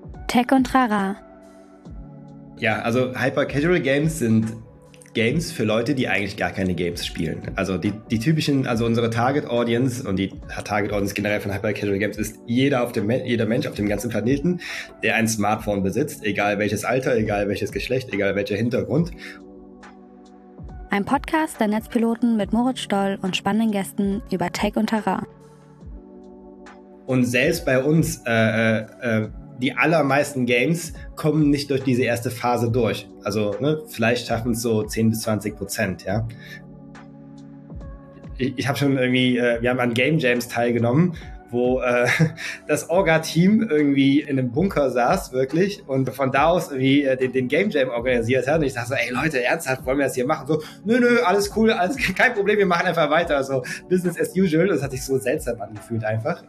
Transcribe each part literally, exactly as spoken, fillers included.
Tech und Trara. Ja, also Hyper-Casual Games sind Games für Leute, die eigentlich gar keine Games spielen. Also die, die typischen, also unsere Target Audience und die Target Audience generell von Hyper-Casual Games ist jeder auf dem, jeder Mensch auf dem ganzen Planeten, der ein Smartphone besitzt, egal welches Alter, egal welches Geschlecht, egal welcher Hintergrund. Ein Podcast der Netzpiloten mit Moritz Stoll und spannenden Gästen über Tech und Trara. Und selbst bei uns, äh, äh, die allermeisten Games kommen nicht durch diese erste Phase durch. Also ne, vielleicht schaffen es so zehn bis zwanzig Prozent, ja. Ich, ich habe schon irgendwie, äh, wir haben an Game Jams teilgenommen, wo äh, das Orga-Team irgendwie in einem Bunker saß, wirklich, und von da aus irgendwie äh, den, den Game Jam organisiert hat. Und ich dachte so, ey Leute, ernsthaft, wollen wir das hier machen? So, nö, nö, alles cool, alles kein Problem, wir machen einfach weiter. Also Business as usual. Das hat sich so seltsam angefühlt einfach.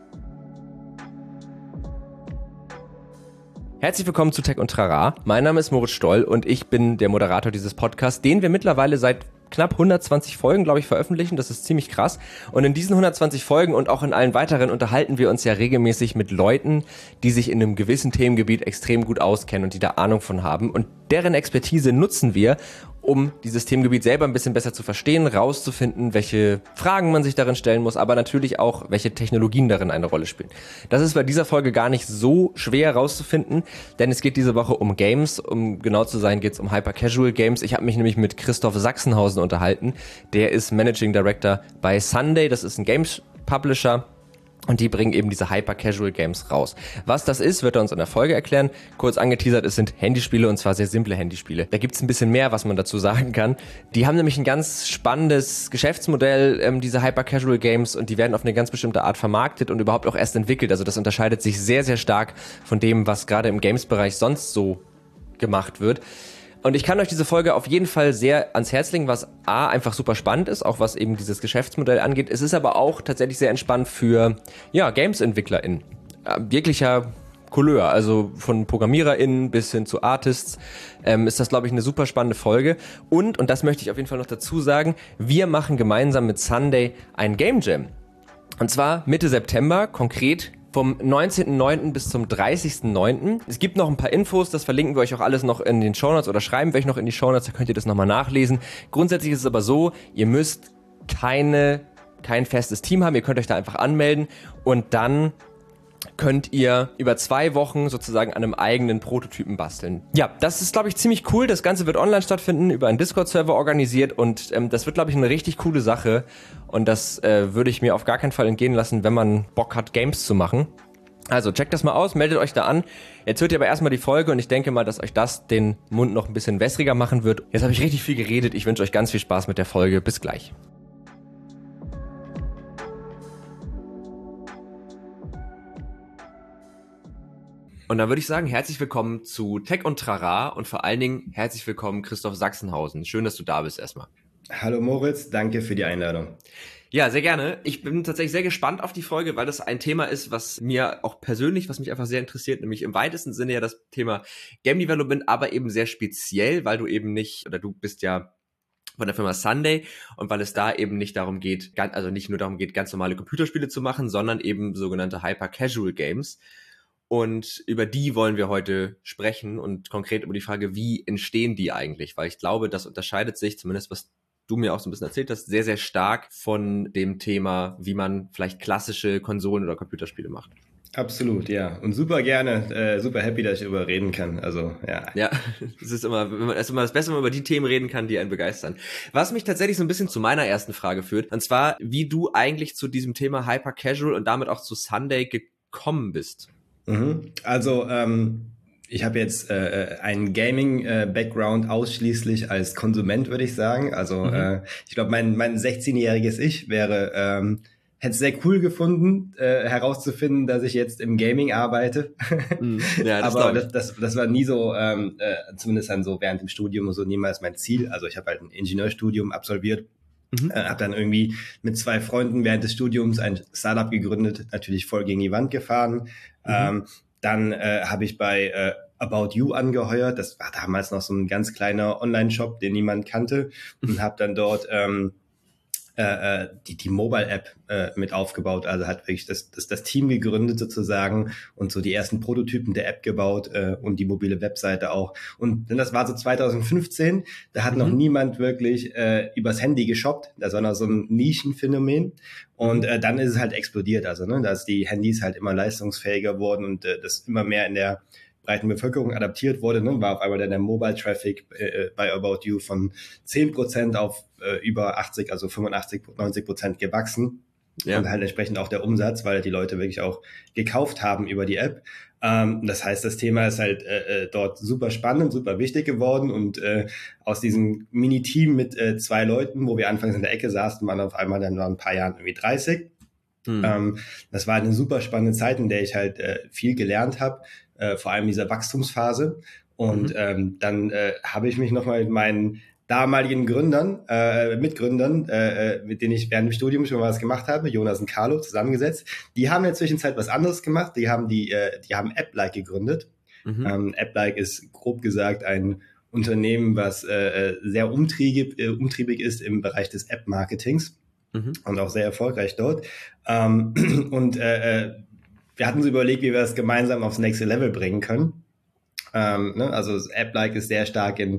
Herzlich willkommen zu Tech und Trara. Mein Name ist Moritz Stoll und ich bin der Moderator dieses Podcasts, den wir mittlerweile seit knapp hundertzwanzig Folgen, glaube ich, veröffentlichen. Das ist ziemlich krass. Und in diesen hundertzwanzig Folgen und auch in allen weiteren unterhalten wir uns ja regelmäßig mit Leuten, die sich in einem gewissen Themengebiet extrem gut auskennen und die da Ahnung von haben. Und deren Expertise nutzen wir, um dieses Themengebiet selber ein bisschen besser zu verstehen, rauszufinden, welche Fragen man sich darin stellen muss, aber natürlich auch, welche Technologien darin eine Rolle spielen. Das ist bei dieser Folge gar nicht so schwer rauszufinden, denn es geht diese Woche um Games. Um genau zu sein, geht es um Hyper-Casual Games. Ich habe mich nämlich mit Christoph Sachsenhausen unterhalten. Der ist Managing Director bei Sunday. Das ist ein Games-Publisher. Und die bringen eben diese Hyper-Casual-Games raus. Was das ist, wird er uns in der Folge erklären. Kurz angeteasert, es sind Handyspiele und zwar sehr simple Handyspiele. Da gibt's ein bisschen mehr, was man dazu sagen kann. Die haben nämlich ein ganz spannendes Geschäftsmodell, ähm, diese Hyper-Casual-Games, und die werden auf eine ganz bestimmte Art vermarktet und überhaupt auch erst entwickelt. Also das unterscheidet sich sehr, sehr stark von dem, was gerade im Games-Bereich sonst so gemacht wird. Und ich kann euch diese Folge auf jeden Fall sehr ans Herz legen, was A, einfach super spannend ist, auch was eben dieses Geschäftsmodell angeht. Es ist aber auch tatsächlich sehr entspannt für, ja, Games-EntwicklerInnen. Äh, jeglicher Couleur, also von ProgrammiererInnen bis hin zu Artists, ähm, ist das, glaube ich, eine super spannende Folge. Und, und das möchte ich auf jeden Fall noch dazu sagen, wir machen gemeinsam mit Sunday ein Game Jam. Und zwar Mitte September, konkret vom neunzehnten neunten bis zum dreißigsten neunten Es gibt noch ein paar Infos, das verlinken wir euch auch alles noch in den Shownotes oder schreiben wir euch noch in die Shownotes, da könnt ihr das nochmal nachlesen. Grundsätzlich ist es aber so, ihr müsst keine, kein festes Team haben, ihr könnt euch da einfach anmelden und dann könnt ihr über zwei Wochen sozusagen an einem eigenen Prototypen basteln. Ja, das ist, glaube ich, ziemlich cool. Das Ganze wird online stattfinden, über einen Discord-Server organisiert und ähm, das wird, glaube ich, eine richtig coole Sache. Und das äh, würde ich mir auf gar keinen Fall entgehen lassen, wenn man Bock hat, Games zu machen. Also checkt das mal aus, meldet euch da an. Jetzt hört ihr aber erstmal die Folge und ich denke mal, dass euch das den Mund noch ein bisschen wässriger machen wird. Jetzt habe ich richtig viel geredet. Ich wünsche euch ganz viel Spaß mit der Folge. Bis gleich. Und dann würde ich sagen, herzlich willkommen zu Tech und Trara und vor allen Dingen herzlich willkommen Christoph Sachsenhausen. Schön, dass du da bist erstmal. Hallo Moritz, danke für die Einladung. Ja, sehr gerne. Ich bin tatsächlich sehr gespannt auf die Folge, weil das ein Thema ist, was mir auch persönlich, was mich einfach sehr interessiert, nämlich im weitesten Sinne ja das Thema Game Development, aber eben sehr speziell, weil du eben nicht, oder du bist ja von der Firma Sunday und weil es da eben nicht darum geht, also nicht nur darum geht, ganz normale Computerspiele zu machen, sondern eben sogenannte Hyper-Casual Games. Und über die wollen wir heute sprechen und konkret über die Frage, wie entstehen die eigentlich? Weil ich glaube, das unterscheidet sich, zumindest was du mir auch so ein bisschen erzählt hast, sehr, sehr stark von dem Thema, wie man vielleicht klassische Konsolen- oder Computerspiele macht. Absolut, ja. Und super gerne, äh, super happy, dass ich darüber reden kann. Also, ja. Ja, es ist immer, wenn man, es ist immer das Beste, wenn man über die Themen reden kann, die einen begeistern. Was mich tatsächlich so ein bisschen zu meiner ersten Frage führt, und zwar, wie du eigentlich zu diesem Thema Hyper Casual und damit auch zu Sunday gekommen bist. Mhm. Also, ähm, ich habe jetzt äh, einen Gaming-Background äh, ausschließlich als Konsument, würde ich sagen. Also, mhm. äh, ich glaube, mein, mein sechzehnjähriges Ich wäre, ähm, hätte es sehr cool gefunden, äh, herauszufinden, dass ich jetzt im Gaming arbeite. Mhm. Ja, das aber das, das, das war nie so, ähm, äh, zumindest dann so während dem Studium und so niemals mein Ziel. Also ich habe halt ein Ingenieurstudium absolviert. Mhm. Äh, habe dann irgendwie mit zwei Freunden während des Studiums ein Startup gegründet, natürlich voll gegen die Wand gefahren. Mhm. Ähm, dann äh, habe ich bei äh, About You angeheuert. Das war damals noch so ein ganz kleiner Online-Shop, den niemand kannte. Und habe dann dort ähm, äh, die, die Mobile-App äh, mit aufgebaut, also hat wirklich das, das, das Team gegründet sozusagen und so die ersten Prototypen der App gebaut äh, und die mobile Webseite auch. Und das war so zwanzig fünfzehn, da hat mhm. noch niemand wirklich äh, übers Handy geshoppt, das war noch so ein Nischenphänomen. Und äh, dann ist es halt explodiert, also ne, dass die Handys halt immer leistungsfähiger wurden und äh, das immer mehr in der breiten Bevölkerung adaptiert wurde, ne, war auf einmal dann der Mobile-Traffic äh, bei About You von zehn Prozent auf äh, über achtzig, also fünfundachtzig, neunzig Prozent gewachsen. Ja. Und halt entsprechend auch der Umsatz, weil die Leute wirklich auch gekauft haben über die App. Ähm, das heißt, das Thema ist halt äh, dort super spannend, super wichtig geworden und äh, aus diesem Mini-Team mit äh, zwei Leuten, wo wir anfangs in der Ecke saßen, waren auf einmal dann nach ein paar Jahren irgendwie dreißig. Hm. Ähm, das war eine super spannende Zeit, in der ich halt äh, viel gelernt habe, äh, vor allem in dieser Wachstumsphase. Und mhm. ähm, dann äh, habe ich mich nochmal mit meinen damaligen Gründern, äh, Mitgründern, äh, mit denen ich während dem Studium schon mal was gemacht habe, Jonas und Carlo, zusammengesetzt. Die haben in der Zwischenzeit was anderes gemacht. Die haben die, äh, die haben AppLike gegründet. Mhm. Ähm, AppLike ist grob gesagt ein Unternehmen, was äh, sehr umtriebig, äh, umtriebig ist im Bereich des App-Marketings. Mhm. Und auch sehr erfolgreich dort. Ähm, und äh, wir hatten so überlegt, wie wir das gemeinsam aufs nächste Level bringen können. Ähm, ne? Also AppLike ist sehr stark in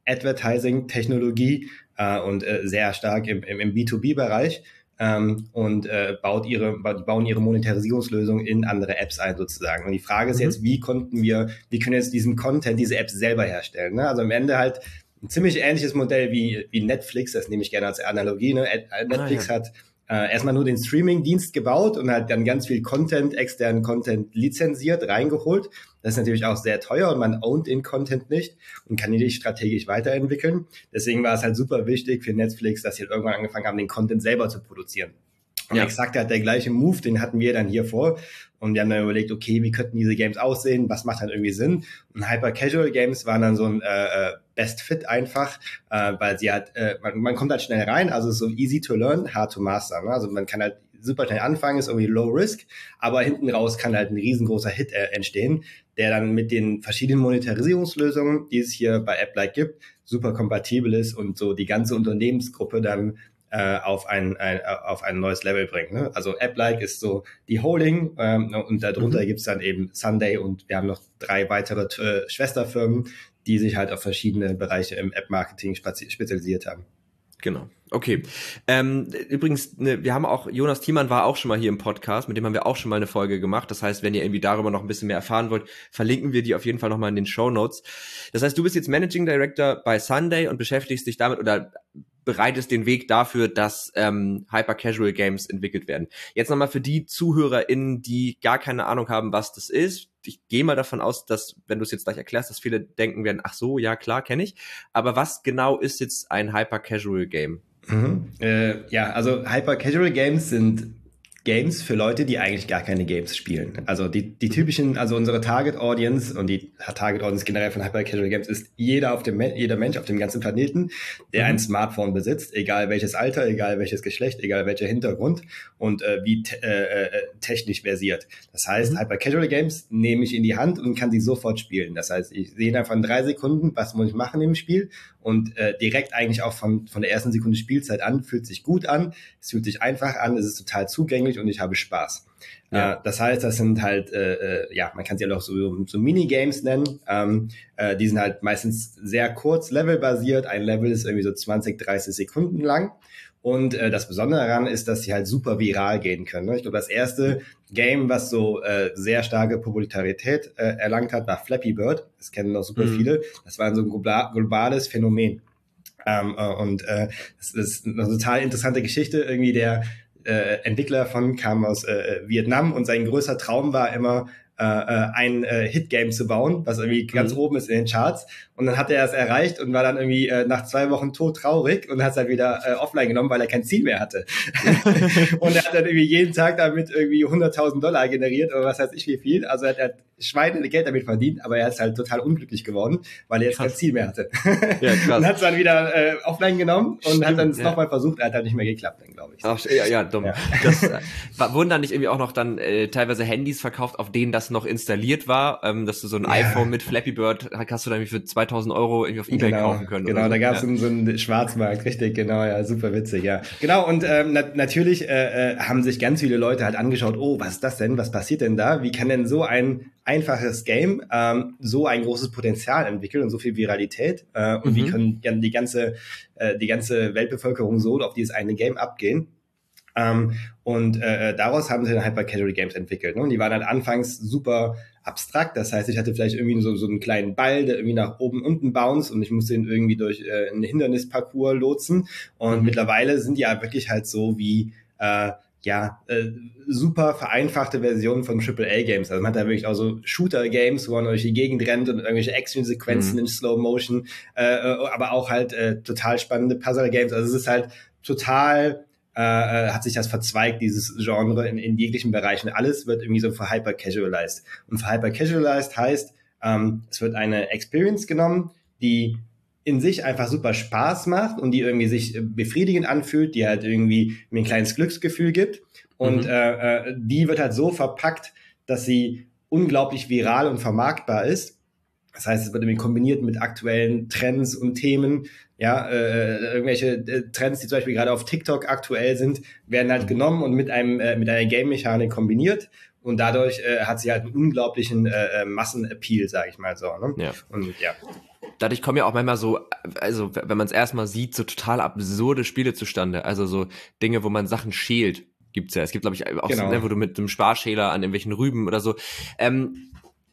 Advertising-Technologie äh, und äh, sehr stark im, im, im B zwei B-Bereich ähm, und äh, baut ihre, bauen ihre Monetarisierungslösung in andere Apps ein sozusagen. Und die Frage ist mhm. jetzt, wie konnten wir, wie können wir jetzt diesen Content, diese Apps selber herstellen? Ne? Also am Ende halt ein ziemlich ähnliches Modell wie, wie Netflix, das nehme ich gerne als Analogie. Ne? Netflix ah, ja. hat äh, erstmal nur den Streaming-Dienst gebaut und hat dann ganz viel Content, externen Content lizenziert, reingeholt. Das ist natürlich auch sehr teuer und man ownt den Content nicht und kann ihn nicht strategisch weiterentwickeln. Deswegen war es halt super wichtig für Netflix, dass sie halt irgendwann angefangen haben, den Content selber zu produzieren. Und ja. exakt der gleiche Move, den hatten wir dann hier vor. Und wir haben dann überlegt, okay, wie könnten diese Games aussehen? Was macht dann irgendwie Sinn? Und Hyper-Casual-Games waren dann so ein äh, Best Fit einfach, äh, weil sie halt, äh, man, man kommt halt schnell rein, also so easy to learn, hard to master. Ne? Also man kann halt super schnell anfangen, ist irgendwie low risk, aber hinten raus kann halt ein riesengroßer Hit äh, entstehen, der dann mit den verschiedenen Monetarisierungslösungen, die es hier bei AppLike gibt, super kompatibel ist und so die ganze Unternehmensgruppe dann äh, auf ein, ein auf ein neues Level bringt. Ne? Also AppLike ist so die Holding ähm, und darunter mhm. gibt's dann eben Sunday und wir haben noch drei weitere äh, Schwesterfirmen, die sich halt auf verschiedene Bereiche im App-Marketing spezialisiert haben. Genau. Okay. Ähm, übrigens, ne, wir haben auch, Jonas Thiemann war auch schon mal hier im Podcast, mit dem haben wir auch schon mal eine Folge gemacht. Das heißt, wenn ihr irgendwie darüber noch ein bisschen mehr erfahren wollt, verlinken wir die auf jeden Fall nochmal in den Shownotes. Das heißt, du bist jetzt Managing Director bei Sunday und beschäftigst dich damit oder bereitest den Weg dafür, dass ähm, Hyper-Casual-Games entwickelt werden. Jetzt nochmal für die ZuhörerInnen, die gar keine Ahnung haben, was das ist. Ich gehe mal davon aus, dass, wenn du es jetzt gleich erklärst, dass viele denken werden, ach so, ja klar, kenne ich. Aber was genau ist jetzt ein Hyper-Casual-Game? Mhm. Äh, ja, also Hyper-Casual-Games sind Games für Leute, die eigentlich gar keine Games spielen. Also die, die typischen, also unsere Target Audience und die Target Audience generell von Hyper Casual Games ist jeder auf dem, jeder Mensch auf dem ganzen Planeten, der mhm. ein Smartphone besitzt, egal welches Alter, egal welches Geschlecht, egal welcher Hintergrund und äh, wie te- äh, technisch versiert. Das heißt, mhm. Hyper Casual Games nehme ich in die Hand und kann sie sofort spielen. Das heißt, ich sehe innerhalb von drei Sekunden, was muss ich machen im Spiel und äh, direkt eigentlich auch von, von der ersten Sekunde Spielzeit an, fühlt sich gut an, es fühlt sich einfach an, es ist total zugänglich und ich habe Spaß. Ja. Äh, das heißt, das sind halt, äh, ja, man kann sie halt auch so, so Minigames nennen. Ähm, äh, die sind halt meistens sehr kurz, levelbasiert. Ein Level ist irgendwie so zwanzig, dreißig Sekunden lang. Und äh, das Besondere daran ist, dass sie halt super viral gehen können. Ne? Ich glaube, das erste Game, was so äh, sehr starke Popularität äh, erlangt hat, war Flappy Bird. Das kennen noch super mhm. viele. Das war so ein globales Phänomen. Ähm, äh, und äh, das ist eine total interessante Geschichte. Irgendwie der Äh, Entwickler von kam aus äh, Vietnam und sein größter Traum war immer, äh, ein äh, Hit-Game zu bauen, was irgendwie ganz mhm. oben ist in den Charts. Und dann hat er es erreicht und war dann irgendwie äh, nach zwei Wochen todtraurig und hat es halt wieder äh, offline genommen, weil er kein Ziel mehr hatte. Und er hat dann irgendwie jeden Tag damit irgendwie hunderttausend Dollar generiert oder was weiß ich wie viel. Also er hat, er hat Schweine Geld damit verdient, aber er ist halt total unglücklich geworden, weil er jetzt krass. kein Ziel mehr hatte. Ja, krass. Und hat es dann wieder äh, offline genommen und Stimmt, hat dann es ja. nochmal versucht, er hat halt nicht mehr geklappt, dann glaube ich. Ach, ja, ja, dumm. Ja. Das, äh, wurden dann nicht irgendwie auch noch dann äh, teilweise Handys verkauft, auf denen das das noch installiert war, ähm, dass du so ein ja. iPhone mit Flappy Bird hast du dann für zweitausend Euro irgendwie auf eBay genau, kaufen können. Genau, oder so. Da gab es ja. so einen Schwarzmarkt, richtig, genau, ja, super witzig, ja. Genau, und ähm, na- natürlich äh, haben sich ganz viele Leute halt angeschaut, oh, was ist das denn, was passiert denn da? Wie kann denn so ein einfaches Game ähm, so ein großes Potenzial entwickeln und so viel Viralität? Äh, und mhm. wie können ja, die ganze äh, die ganze Weltbevölkerung so auf dieses eine Game abgehen? Ähm, und äh, daraus haben sie dann Hyper-Casual Games entwickelt. Ne? Und die waren halt anfangs super abstrakt. Das heißt, ich hatte vielleicht irgendwie so, so einen kleinen Ball, der irgendwie nach oben unten bounce und ich musste ihn irgendwie durch äh, einen Hindernisparcours lotsen. Und mhm. mittlerweile sind die ja wirklich halt so wie äh, ja, äh, super vereinfachte Versionen von Triple A Games. Also man hat da wirklich auch so Shooter-Games, wo man durch die Gegend rennt und irgendwelche Action-Sequenzen mhm. in Slow-Motion, äh, aber auch halt äh, total spannende Puzzle-Games. Also es ist halt total Äh, hat sich das verzweigt, dieses Genre in, in jeglichen Bereichen. Alles wird irgendwie so für hyper-casualized. Und für hyper-casualized heißt, ähm, es wird eine Experience genommen, die in sich einfach super Spaß macht und die irgendwie sich befriedigend anfühlt, die halt irgendwie mir ein kleines Glücksgefühl gibt. Und mhm. äh, äh, die wird halt so verpackt, dass sie unglaublich viral und vermarktbar ist. Das heißt, es wird irgendwie kombiniert mit aktuellen Trends und Themen. Ja, äh, irgendwelche äh, Trends, die zum Beispiel gerade auf TikTok aktuell sind, werden halt genommen und mit einem äh, mit einer Game-Mechanik kombiniert. Und dadurch äh, hat sie halt einen unglaublichen äh, Massenappeal, sage ich mal so. Ne? Ja. Und ja. Dadurch kommen ja auch manchmal so, also wenn man es erstmal sieht, so total absurde Spiele zustande. Also so Dinge, wo man Sachen schält, gibt's ja. Es gibt, glaube ich, auch genau. so, wo du mit einem Sparschäler an irgendwelchen Rüben oder so. Ähm,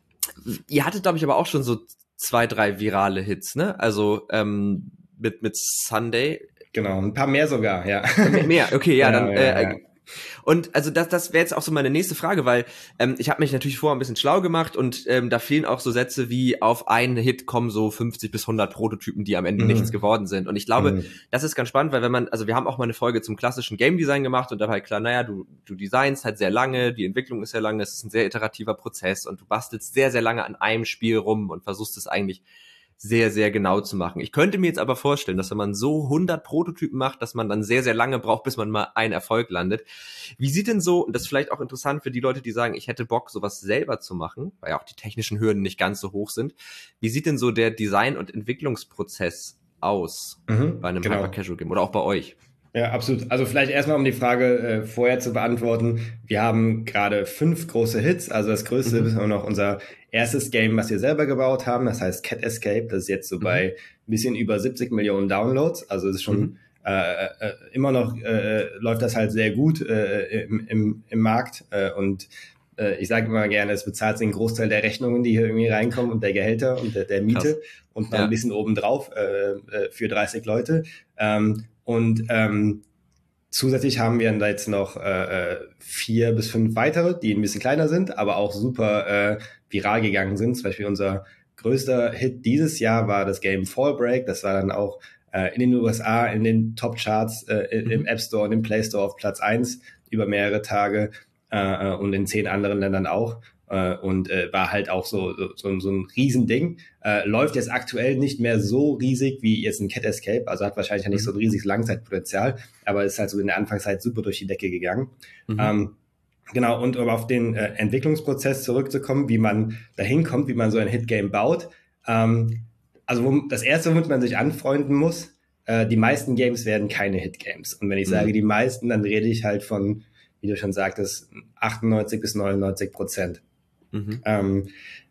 ihr hattet, glaube ich, aber auch schon so zwei, drei virale Hits, ne? Also ähm, mit mit Sunday. Genau, ein paar mehr sogar, ja. Mehr, okay, ja, genau, dann. Ja, äh, ja. Und also das, das wäre jetzt auch so meine nächste Frage, weil ähm, ich habe mich natürlich vorher ein bisschen schlau gemacht und ähm, da fehlen auch so Sätze wie auf einen Hit kommen so fünfzig bis hundert Prototypen, die am Ende mhm. nichts geworden sind. Und ich glaube, mhm. das ist ganz spannend, weil wenn man, also wir haben auch mal eine Folge zum klassischen Game Design gemacht und da war halt klar, naja, du, du designst halt sehr lange, die Entwicklung ist sehr lange, es ist ein sehr iterativer Prozess und du bastelst sehr, sehr lange an einem Spiel rum und versuchst es eigentlich sehr, sehr genau zu machen. Ich könnte mir jetzt aber vorstellen, dass wenn man so hundert Prototypen macht, dass man dann sehr, sehr lange braucht, bis man mal einen Erfolg landet. Wie sieht denn so, und das ist vielleicht auch interessant für die Leute, die sagen, ich hätte Bock, sowas selber zu machen, weil ja auch die technischen Hürden nicht ganz so hoch sind. Wie sieht denn so der Design- und Entwicklungsprozess aus mhm, bei einem genau. Hyper-Casual-Game oder auch bei euch? Ja, absolut. Also vielleicht erstmal, um die Frage äh, vorher zu beantworten. Wir haben gerade fünf große Hits. Also das größte mhm. ist auch noch unser erstes Game, was wir selber gebaut haben. Das heißt Cat Escape. Das ist jetzt so mhm. bei ein bisschen über siebzig Millionen Downloads. Also es ist schon mhm. äh, äh, immer noch, äh, läuft das halt sehr gut äh, im, im, im Markt. Äh, und äh, ich sage immer gerne, es bezahlt den Großteil der Rechnungen, die hier irgendwie reinkommen und der Gehälter und der, der Miete. Krass. Und noch ja. ein bisschen obendrauf äh, für dreißig Leute. Ähm, Und ähm, zusätzlich haben wir dann jetzt noch äh, vier bis fünf weitere, die ein bisschen kleiner sind, aber auch super äh, viral gegangen sind. Zum Beispiel unser größter Hit dieses Jahr war das Game Fallbreak. Das war dann auch äh, in den U S A in den Top-Charts, äh, mhm. im App Store und im Play Store auf Platz eins über mehrere Tage äh, und in zehn anderen Ländern auch. Und äh, war halt auch so so, so ein Riesending. Äh, läuft jetzt aktuell nicht mehr so riesig wie jetzt ein Cat Escape, also hat wahrscheinlich ja nicht so ein riesiges Langzeitpotenzial, aber ist halt so in der Anfangszeit super durch die Decke gegangen. Mhm. Ähm, genau, und um auf den äh, Entwicklungsprozess zurückzukommen, wie man dahin kommt, wie man so ein Hit-Game baut. Ähm, also wo, das Erste, womit man sich anfreunden muss, äh, die meisten Games werden keine Hit-Games. Und wenn ich mhm. sage die meisten, dann rede ich halt von, wie du schon sagtest, achtundneunzig bis neunundneunzig Prozent. Mhm. Ähm,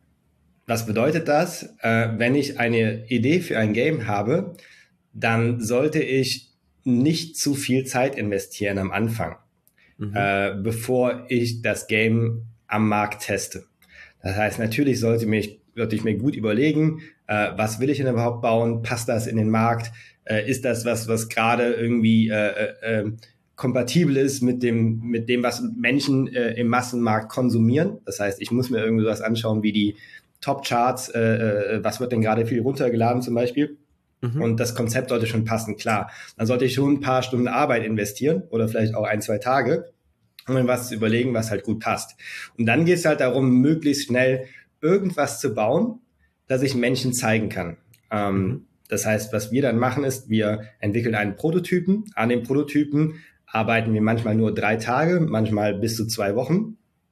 was bedeutet das? Äh, wenn ich eine Idee für ein Game habe, dann sollte ich nicht zu viel Zeit investieren am Anfang, mhm. äh, bevor ich das Game am Markt teste. Das heißt, natürlich sollte, mich, sollte ich mir gut überlegen, äh, was will ich denn überhaupt bauen? Passt das in den Markt? Äh, ist das was, was gerade irgendwie äh, äh, kompatibel ist mit dem, mit dem, was Menschen äh, im Massenmarkt konsumieren. Das heißt, ich muss mir irgendwie was anschauen, wie die Top-Charts, äh, was wird denn gerade viel runtergeladen zum Beispiel. Mhm. Und das Konzept sollte schon passen, klar. Dann sollte ich schon ein paar Stunden Arbeit investieren oder vielleicht auch ein, zwei Tage, um mir was zu überlegen, was halt gut passt. Und dann geht es halt darum, möglichst schnell irgendwas zu bauen, das ich Menschen zeigen kann. Ähm, mhm. Das heißt, was wir dann machen ist, wir entwickeln einen Prototypen. An dem Prototypen arbeiten wir manchmal nur drei Tage, manchmal bis zu zwei Wochen.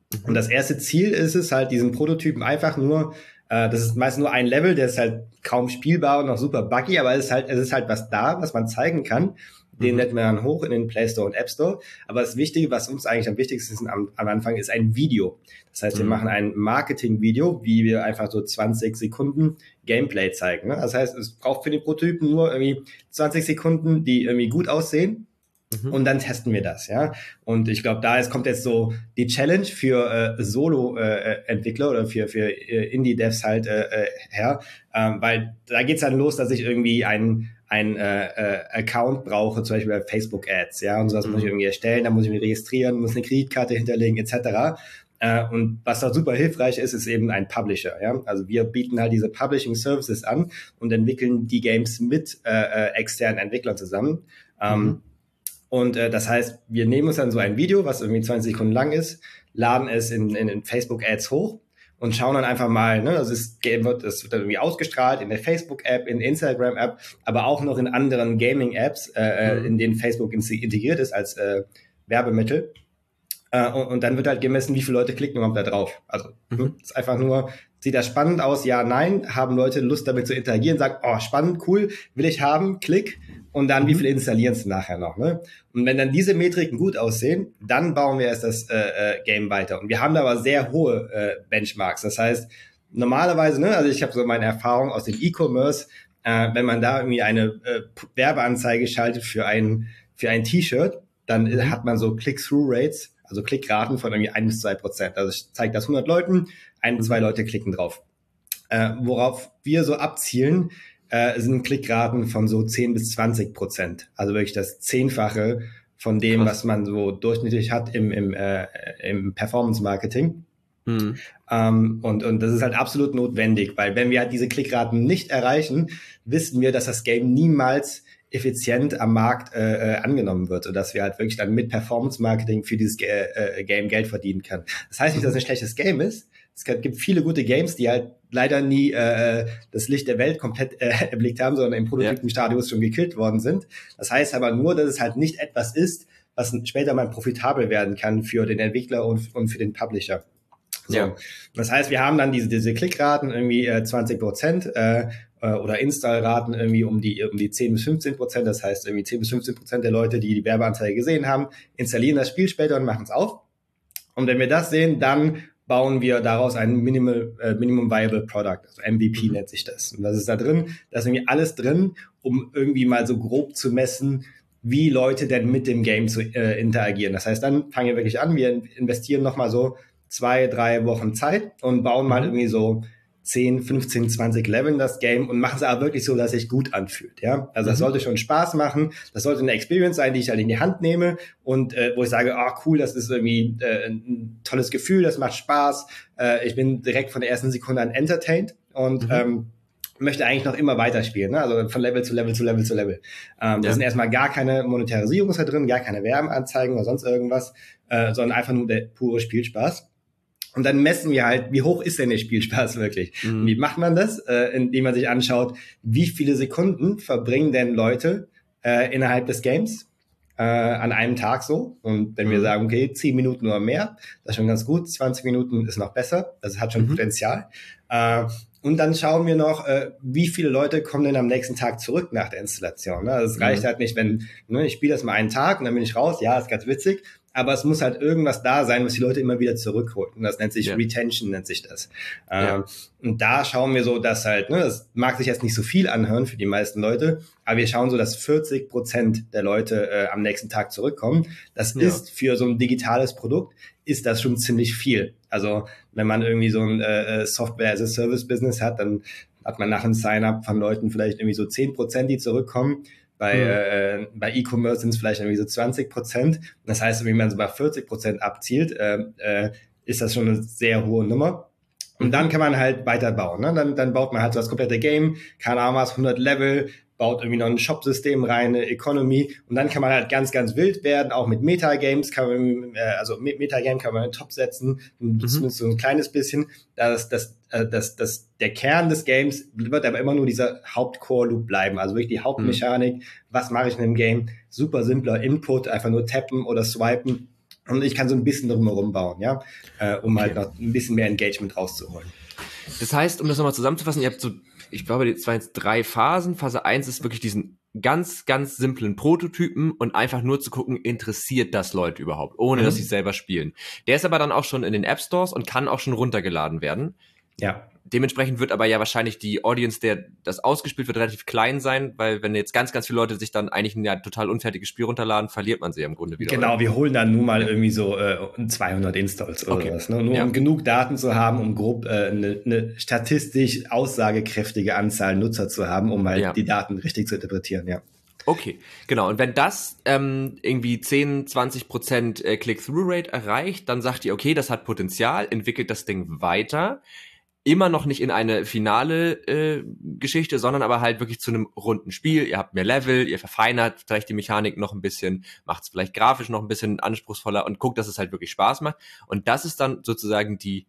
Mhm. Und das erste Ziel ist es halt, diesen Prototypen einfach nur, äh, das ist meist nur ein Level, der ist halt kaum spielbar und noch super buggy, aber es ist halt, es ist halt was da, was man zeigen kann. Den mhm. lädt man dann hoch in den Play Store und App Store. Aber das Wichtige, was uns eigentlich am wichtigsten ist am, am Anfang, ist ein Video. Das heißt, wir mhm. machen ein Marketing-Video, wie wir einfach so zwanzig Sekunden Gameplay zeigen. Ne? Das heißt, es braucht für den Prototypen nur irgendwie zwanzig Sekunden, die irgendwie gut aussehen. Mhm. Und dann testen wir das, ja. Und ich glaube, da ist, kommt jetzt so die Challenge für äh, Solo-Entwickler äh, oder für für äh, Indie-Devs halt äh, äh, her, ähm, weil da geht's dann los, dass ich irgendwie einen ein äh, äh, Account brauche, zum Beispiel bei Facebook-Ads, ja, und sowas mhm. muss ich irgendwie erstellen, da muss ich mich registrieren, muss eine Kreditkarte hinterlegen, et cetera. Äh, und was da super hilfreich ist, ist eben ein Publisher, ja. Also wir bieten halt diese Publishing Services an und entwickeln die Games mit äh, äh, externen Entwicklern zusammen. Ähm, mhm. Und äh, das heißt, wir nehmen uns dann so ein Video, was irgendwie zwanzig Sekunden lang ist, laden es in, in, in Facebook-Ads hoch und schauen dann einfach mal, ne, das ist, wird, das wird dann irgendwie ausgestrahlt in der Facebook-App, in der Instagram-App, aber auch noch in anderen Gaming-Apps, äh, mhm. in denen Facebook integriert ist als äh, Werbemittel. Äh, und, und dann wird halt gemessen, wie viele Leute klicken überhaupt da drauf. Also, mhm. ist einfach nur, sieht das spannend aus? Ja, nein. Haben Leute Lust damit zu interagieren? Sagen, oh, spannend, cool, will ich haben, klick. Und dann, mhm. wie viele installieren es nachher noch, ne? Und wenn dann diese Metriken gut aussehen, dann bauen wir erst das äh, äh, Game weiter. Und wir haben da aber sehr hohe äh, Benchmarks. Das heißt, normalerweise, ne, also ich habe so meine Erfahrung aus dem E-Commerce, äh, wenn man da irgendwie eine äh, Werbeanzeige schaltet für ein für ein T-Shirt, dann mhm. hat man so Click-Through-Rates, also Klickraten von irgendwie ein bis zwei Prozent. Also ich zeige das hundert Leuten, ein bis zwei Leute klicken drauf. Äh, worauf wir so abzielen, äh, sind Klickraten von so zehn bis zwanzig Prozent. Also wirklich das Zehnfache von dem, Krass. Was man so durchschnittlich hat im, im, äh, im Performance-Marketing. Mhm. Ähm, und, und das ist halt absolut notwendig, weil wenn wir halt diese Klickraten nicht erreichen, wissen wir, dass das Game niemals effizient am Markt äh, angenommen wird und dass wir halt wirklich dann mit Performance-Marketing für dieses äh, Game Geld verdienen können. Das heißt nicht, dass es ein schlechtes Game ist. Es gibt viele gute Games, die halt leider nie äh, das Licht der Welt komplett äh, erblickt haben, sondern im Prototypenstadium schon gekillt worden sind. Das heißt aber nur, dass es halt nicht etwas ist, was später mal profitabel werden kann für den Entwickler und, und für den Publisher. So. Ja. Das heißt, wir haben dann diese, diese Klickraten irgendwie äh, zwanzig Prozent äh, oder Installraten irgendwie um die um die zehn bis fünfzehn Prozent. Das heißt, irgendwie zehn bis fünfzehn Prozent der Leute, die die Werbeanzeige gesehen haben, installieren das Spiel später und machen es auf. Und wenn wir das sehen, dann bauen wir daraus ein Minimal, äh, Minimum Viable Product, also M V P mhm. nennt sich das. Und das ist da drin, da ist irgendwie alles drin, um irgendwie mal so grob zu messen, wie Leute denn mit dem Game zu äh, interagieren. Das heißt, dann fangen wir wirklich an, wir investieren nochmal so zwei, drei Wochen Zeit und bauen mal irgendwie so zehn, fünfzehn, zwanzig Level in das Game und machen es aber wirklich so, dass es sich gut anfühlt, ja. Also das mhm. sollte schon Spaß machen, das sollte eine Experience sein, die ich halt in die Hand nehme und äh, wo ich sage, ah oh, cool, das ist irgendwie äh, ein tolles Gefühl, das macht Spaß, äh, ich bin direkt von der ersten Sekunde an entertained und mhm. ähm, möchte eigentlich noch immer weiterspielen, ne? Also von Level zu Level zu Level zu Level. Ähm, ja. Da sind erstmal gar keine Monetarisierung da drin, gar keine Werbeanzeigen oder sonst irgendwas, äh, sondern einfach nur der pure Spielspaß. Und dann messen wir halt, wie hoch ist denn der Spielspaß wirklich? Mhm. Und wie macht man das? Äh, indem man sich anschaut, wie viele Sekunden verbringen denn Leute äh, innerhalb des Games äh, an einem Tag so? Und wenn mhm. wir sagen, okay, zehn Minuten oder mehr, das ist schon ganz gut, zwanzig Minuten ist noch besser, das hat schon mhm. Potenzial. Äh, und dann schauen wir noch, äh, wie viele Leute kommen denn am nächsten Tag zurück nach der Installation. Ne? Also es reicht mhm. halt nicht, wenn ne, ich spiele das mal einen Tag und dann bin ich raus, ja, ist ganz witzig, aber es muss halt irgendwas da sein, was die Leute immer wieder zurückholt. Und das nennt sich ja. Retention, nennt sich das. Ja. Ähm, und da schauen wir so, dass halt, ne, das mag sich jetzt nicht so viel anhören für die meisten Leute, aber wir schauen so, dass vierzig Prozent der Leute äh, am nächsten Tag zurückkommen. Das ja. ist für so ein digitales Produkt, ist das schon ziemlich viel. Also wenn man irgendwie so ein äh, Software-as-a-Service-Business hat, dann hat man nach einem Sign-up von Leuten vielleicht irgendwie so zehn Prozent, die zurückkommen. Bei, mhm. äh, bei E-Commerce sind es vielleicht irgendwie so zwanzig Prozent. Das heißt, wenn man so bei vierzig Prozent abzielt, äh, äh, ist das schon eine sehr hohe Nummer. Und dann kann man halt weiterbauen. Ne? Dann, dann baut man halt so das komplette Game, keine Ahnung was, hundert Level, baut irgendwie noch ein Shop-System rein, eine Economy. Und dann kann man halt ganz, ganz wild werden. Auch mit Metagames kann man, äh, also mit Metagame kann man in den Top setzen. Mhm. Zumindest so ein kleines bisschen. Das, das, äh, das, das, der Kern des Games wird aber immer nur dieser Haupt-Core-Loop bleiben. Also wirklich die Hauptmechanik. Mhm. Was mache ich in einem Game? Super simpler Input. Einfach nur tappen oder swipen. Und ich kann so ein bisschen drumherum bauen, ja, äh, um Okay. halt noch ein bisschen mehr Engagement rauszuholen. Das heißt, um das nochmal zusammenzufassen, ihr habt so, ich glaube, es waren jetzt drei Phasen. Phase eins ist wirklich diesen ganz, ganz simplen Prototypen und einfach nur zu gucken, interessiert das Leute überhaupt, ohne Mhm. dass sie es selber spielen. Der ist aber dann auch schon in den App Stores und kann auch schon runtergeladen werden. Ja. Dementsprechend wird aber ja wahrscheinlich die Audience, der das ausgespielt wird, relativ klein sein, weil wenn jetzt ganz, ganz viele Leute sich dann eigentlich ein ja total unfertiges Spiel runterladen, verliert man sie ja im Grunde wieder. Genau, oder? wir holen dann nun mal irgendwie so äh, zweihundert Installs oder Okay. was, ne? Nur Ja. um genug Daten zu haben, um grob äh, eine, eine statistisch aussagekräftige Anzahl Nutzer zu haben, um halt Ja. die Daten richtig zu interpretieren, ja. Okay, genau. Und wenn das ähm, irgendwie zehn, zwanzig Prozent äh, Click-Through-Rate erreicht, dann sagt ihr, okay, das hat Potenzial, entwickelt das Ding weiter. Immer noch nicht in eine finale äh, Geschichte, sondern aber halt wirklich zu einem runden Spiel. Ihr habt mehr Level, ihr verfeinert vielleicht die Mechanik noch ein bisschen, macht es vielleicht grafisch noch ein bisschen anspruchsvoller und guckt, dass es halt wirklich Spaß macht. Und das ist dann sozusagen die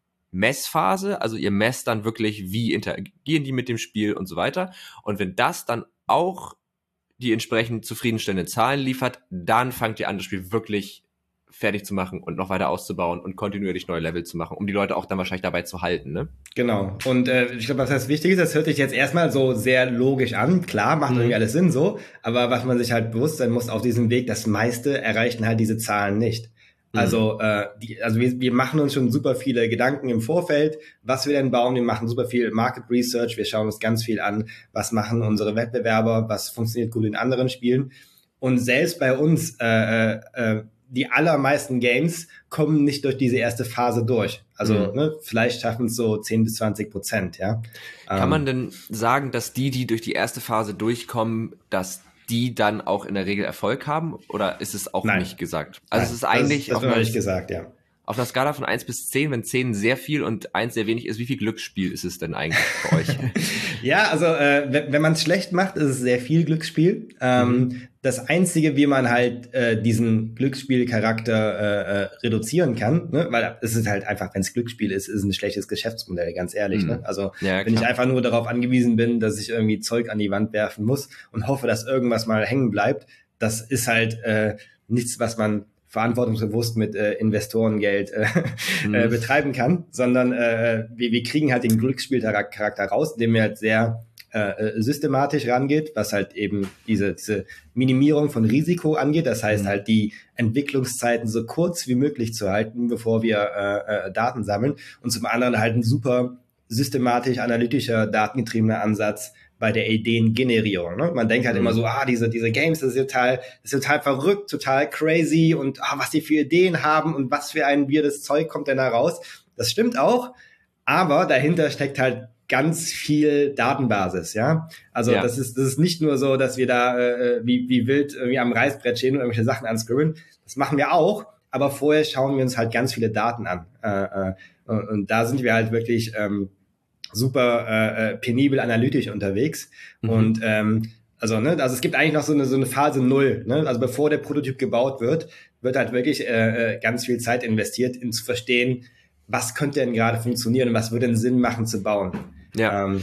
Messphase. Also ihr messt dann wirklich, wie interagieren die mit dem Spiel und so weiter. Und wenn das dann auch die entsprechend zufriedenstellenden Zahlen liefert, dann fangt ihr an, das Spiel wirklich fertig zu machen und noch weiter auszubauen und kontinuierlich neue Level zu machen, um die Leute auch dann wahrscheinlich dabei zu halten, ne? Genau. Und äh, ich glaube, was das wichtig ist, das hört sich jetzt erstmal so sehr logisch an. Klar, macht Mhm. irgendwie alles Sinn so, aber was man sich halt bewusst sein muss auf diesem Weg, das meiste erreichen halt diese Zahlen nicht. Mhm. Also, äh, die, also wir, wir machen uns schon super viele Gedanken im Vorfeld, was wir denn bauen. Wir machen super viel Market Research. Wir schauen uns ganz viel an, was machen unsere Wettbewerber, was funktioniert gut in anderen Spielen. Und selbst bei uns, äh, äh, die allermeisten Games kommen nicht durch diese erste Phase durch. Also Mhm. ne, vielleicht schaffen es so zehn bis zwanzig Prozent, ja. Kann Ähm, man denn sagen, dass die, die durch die erste Phase durchkommen, dass die dann auch in der Regel Erfolg haben? Oder ist es auch Nein. nicht gesagt? Also nein, es ist eigentlich das, das auf, wird noch einer, nicht gesagt, ja. auf einer Skala von eins bis zehn, wenn zehn sehr viel und eins sehr wenig ist, wie viel Glücksspiel ist es denn eigentlich für euch? Ja, also äh, wenn, wenn man es schlecht macht, ist es sehr viel Glücksspiel. Ähm, Mhm. Das Einzige, wie man halt äh, diesen Glücksspielcharakter äh, äh, reduzieren kann, ne? Weil es ist halt einfach, wenn es Glücksspiel ist, ist es ein schlechtes Geschäftsmodell, ganz ehrlich. Mhm. Ne? Also Ja, wenn ich klar. einfach nur darauf angewiesen bin, dass ich irgendwie Zeug an die Wand werfen muss und hoffe, dass irgendwas mal hängen bleibt, das ist halt äh, nichts, was man verantwortungsbewusst mit äh, Investorengeld äh, Mhm. äh, betreiben kann, sondern äh, wir, wir kriegen halt den Glücksspielcharakter raus, indem wir halt sehr äh, systematisch rangeht, was halt eben diese, diese Minimierung von Risiko angeht. Das heißt Mhm. halt die Entwicklungszeiten so kurz wie möglich zu halten, bevor wir äh, äh, Daten sammeln. Und zum anderen halt ein super systematisch analytischer, datengetriebener Ansatz bei der Ideengenerierung. Ne? Man denkt halt Mhm. immer so, ah, diese, diese Games, das ist total, das ist total verrückt, total crazy und ah, was die für Ideen haben und was für ein weirdes Zeug kommt denn da raus. Das stimmt auch, aber dahinter steckt halt ganz viel Datenbasis, ja. Also Ja. das ist das ist nicht nur so, dass wir da äh, wie wie wild irgendwie am Reißbrett stehen und irgendwelche Sachen anscribbeln. Das machen wir auch, aber vorher schauen wir uns halt ganz viele Daten an. Äh, äh, und, und da sind wir halt wirklich ähm, super äh, penibel analytisch unterwegs. Mhm. Und ähm, also ne, also es gibt eigentlich noch so eine so eine Phase null. Ne? Also bevor der Prototyp gebaut wird, wird halt wirklich äh, ganz viel Zeit investiert, in zu verstehen, was könnte denn gerade funktionieren und was würde denn Sinn machen zu bauen. Ja. Ähm,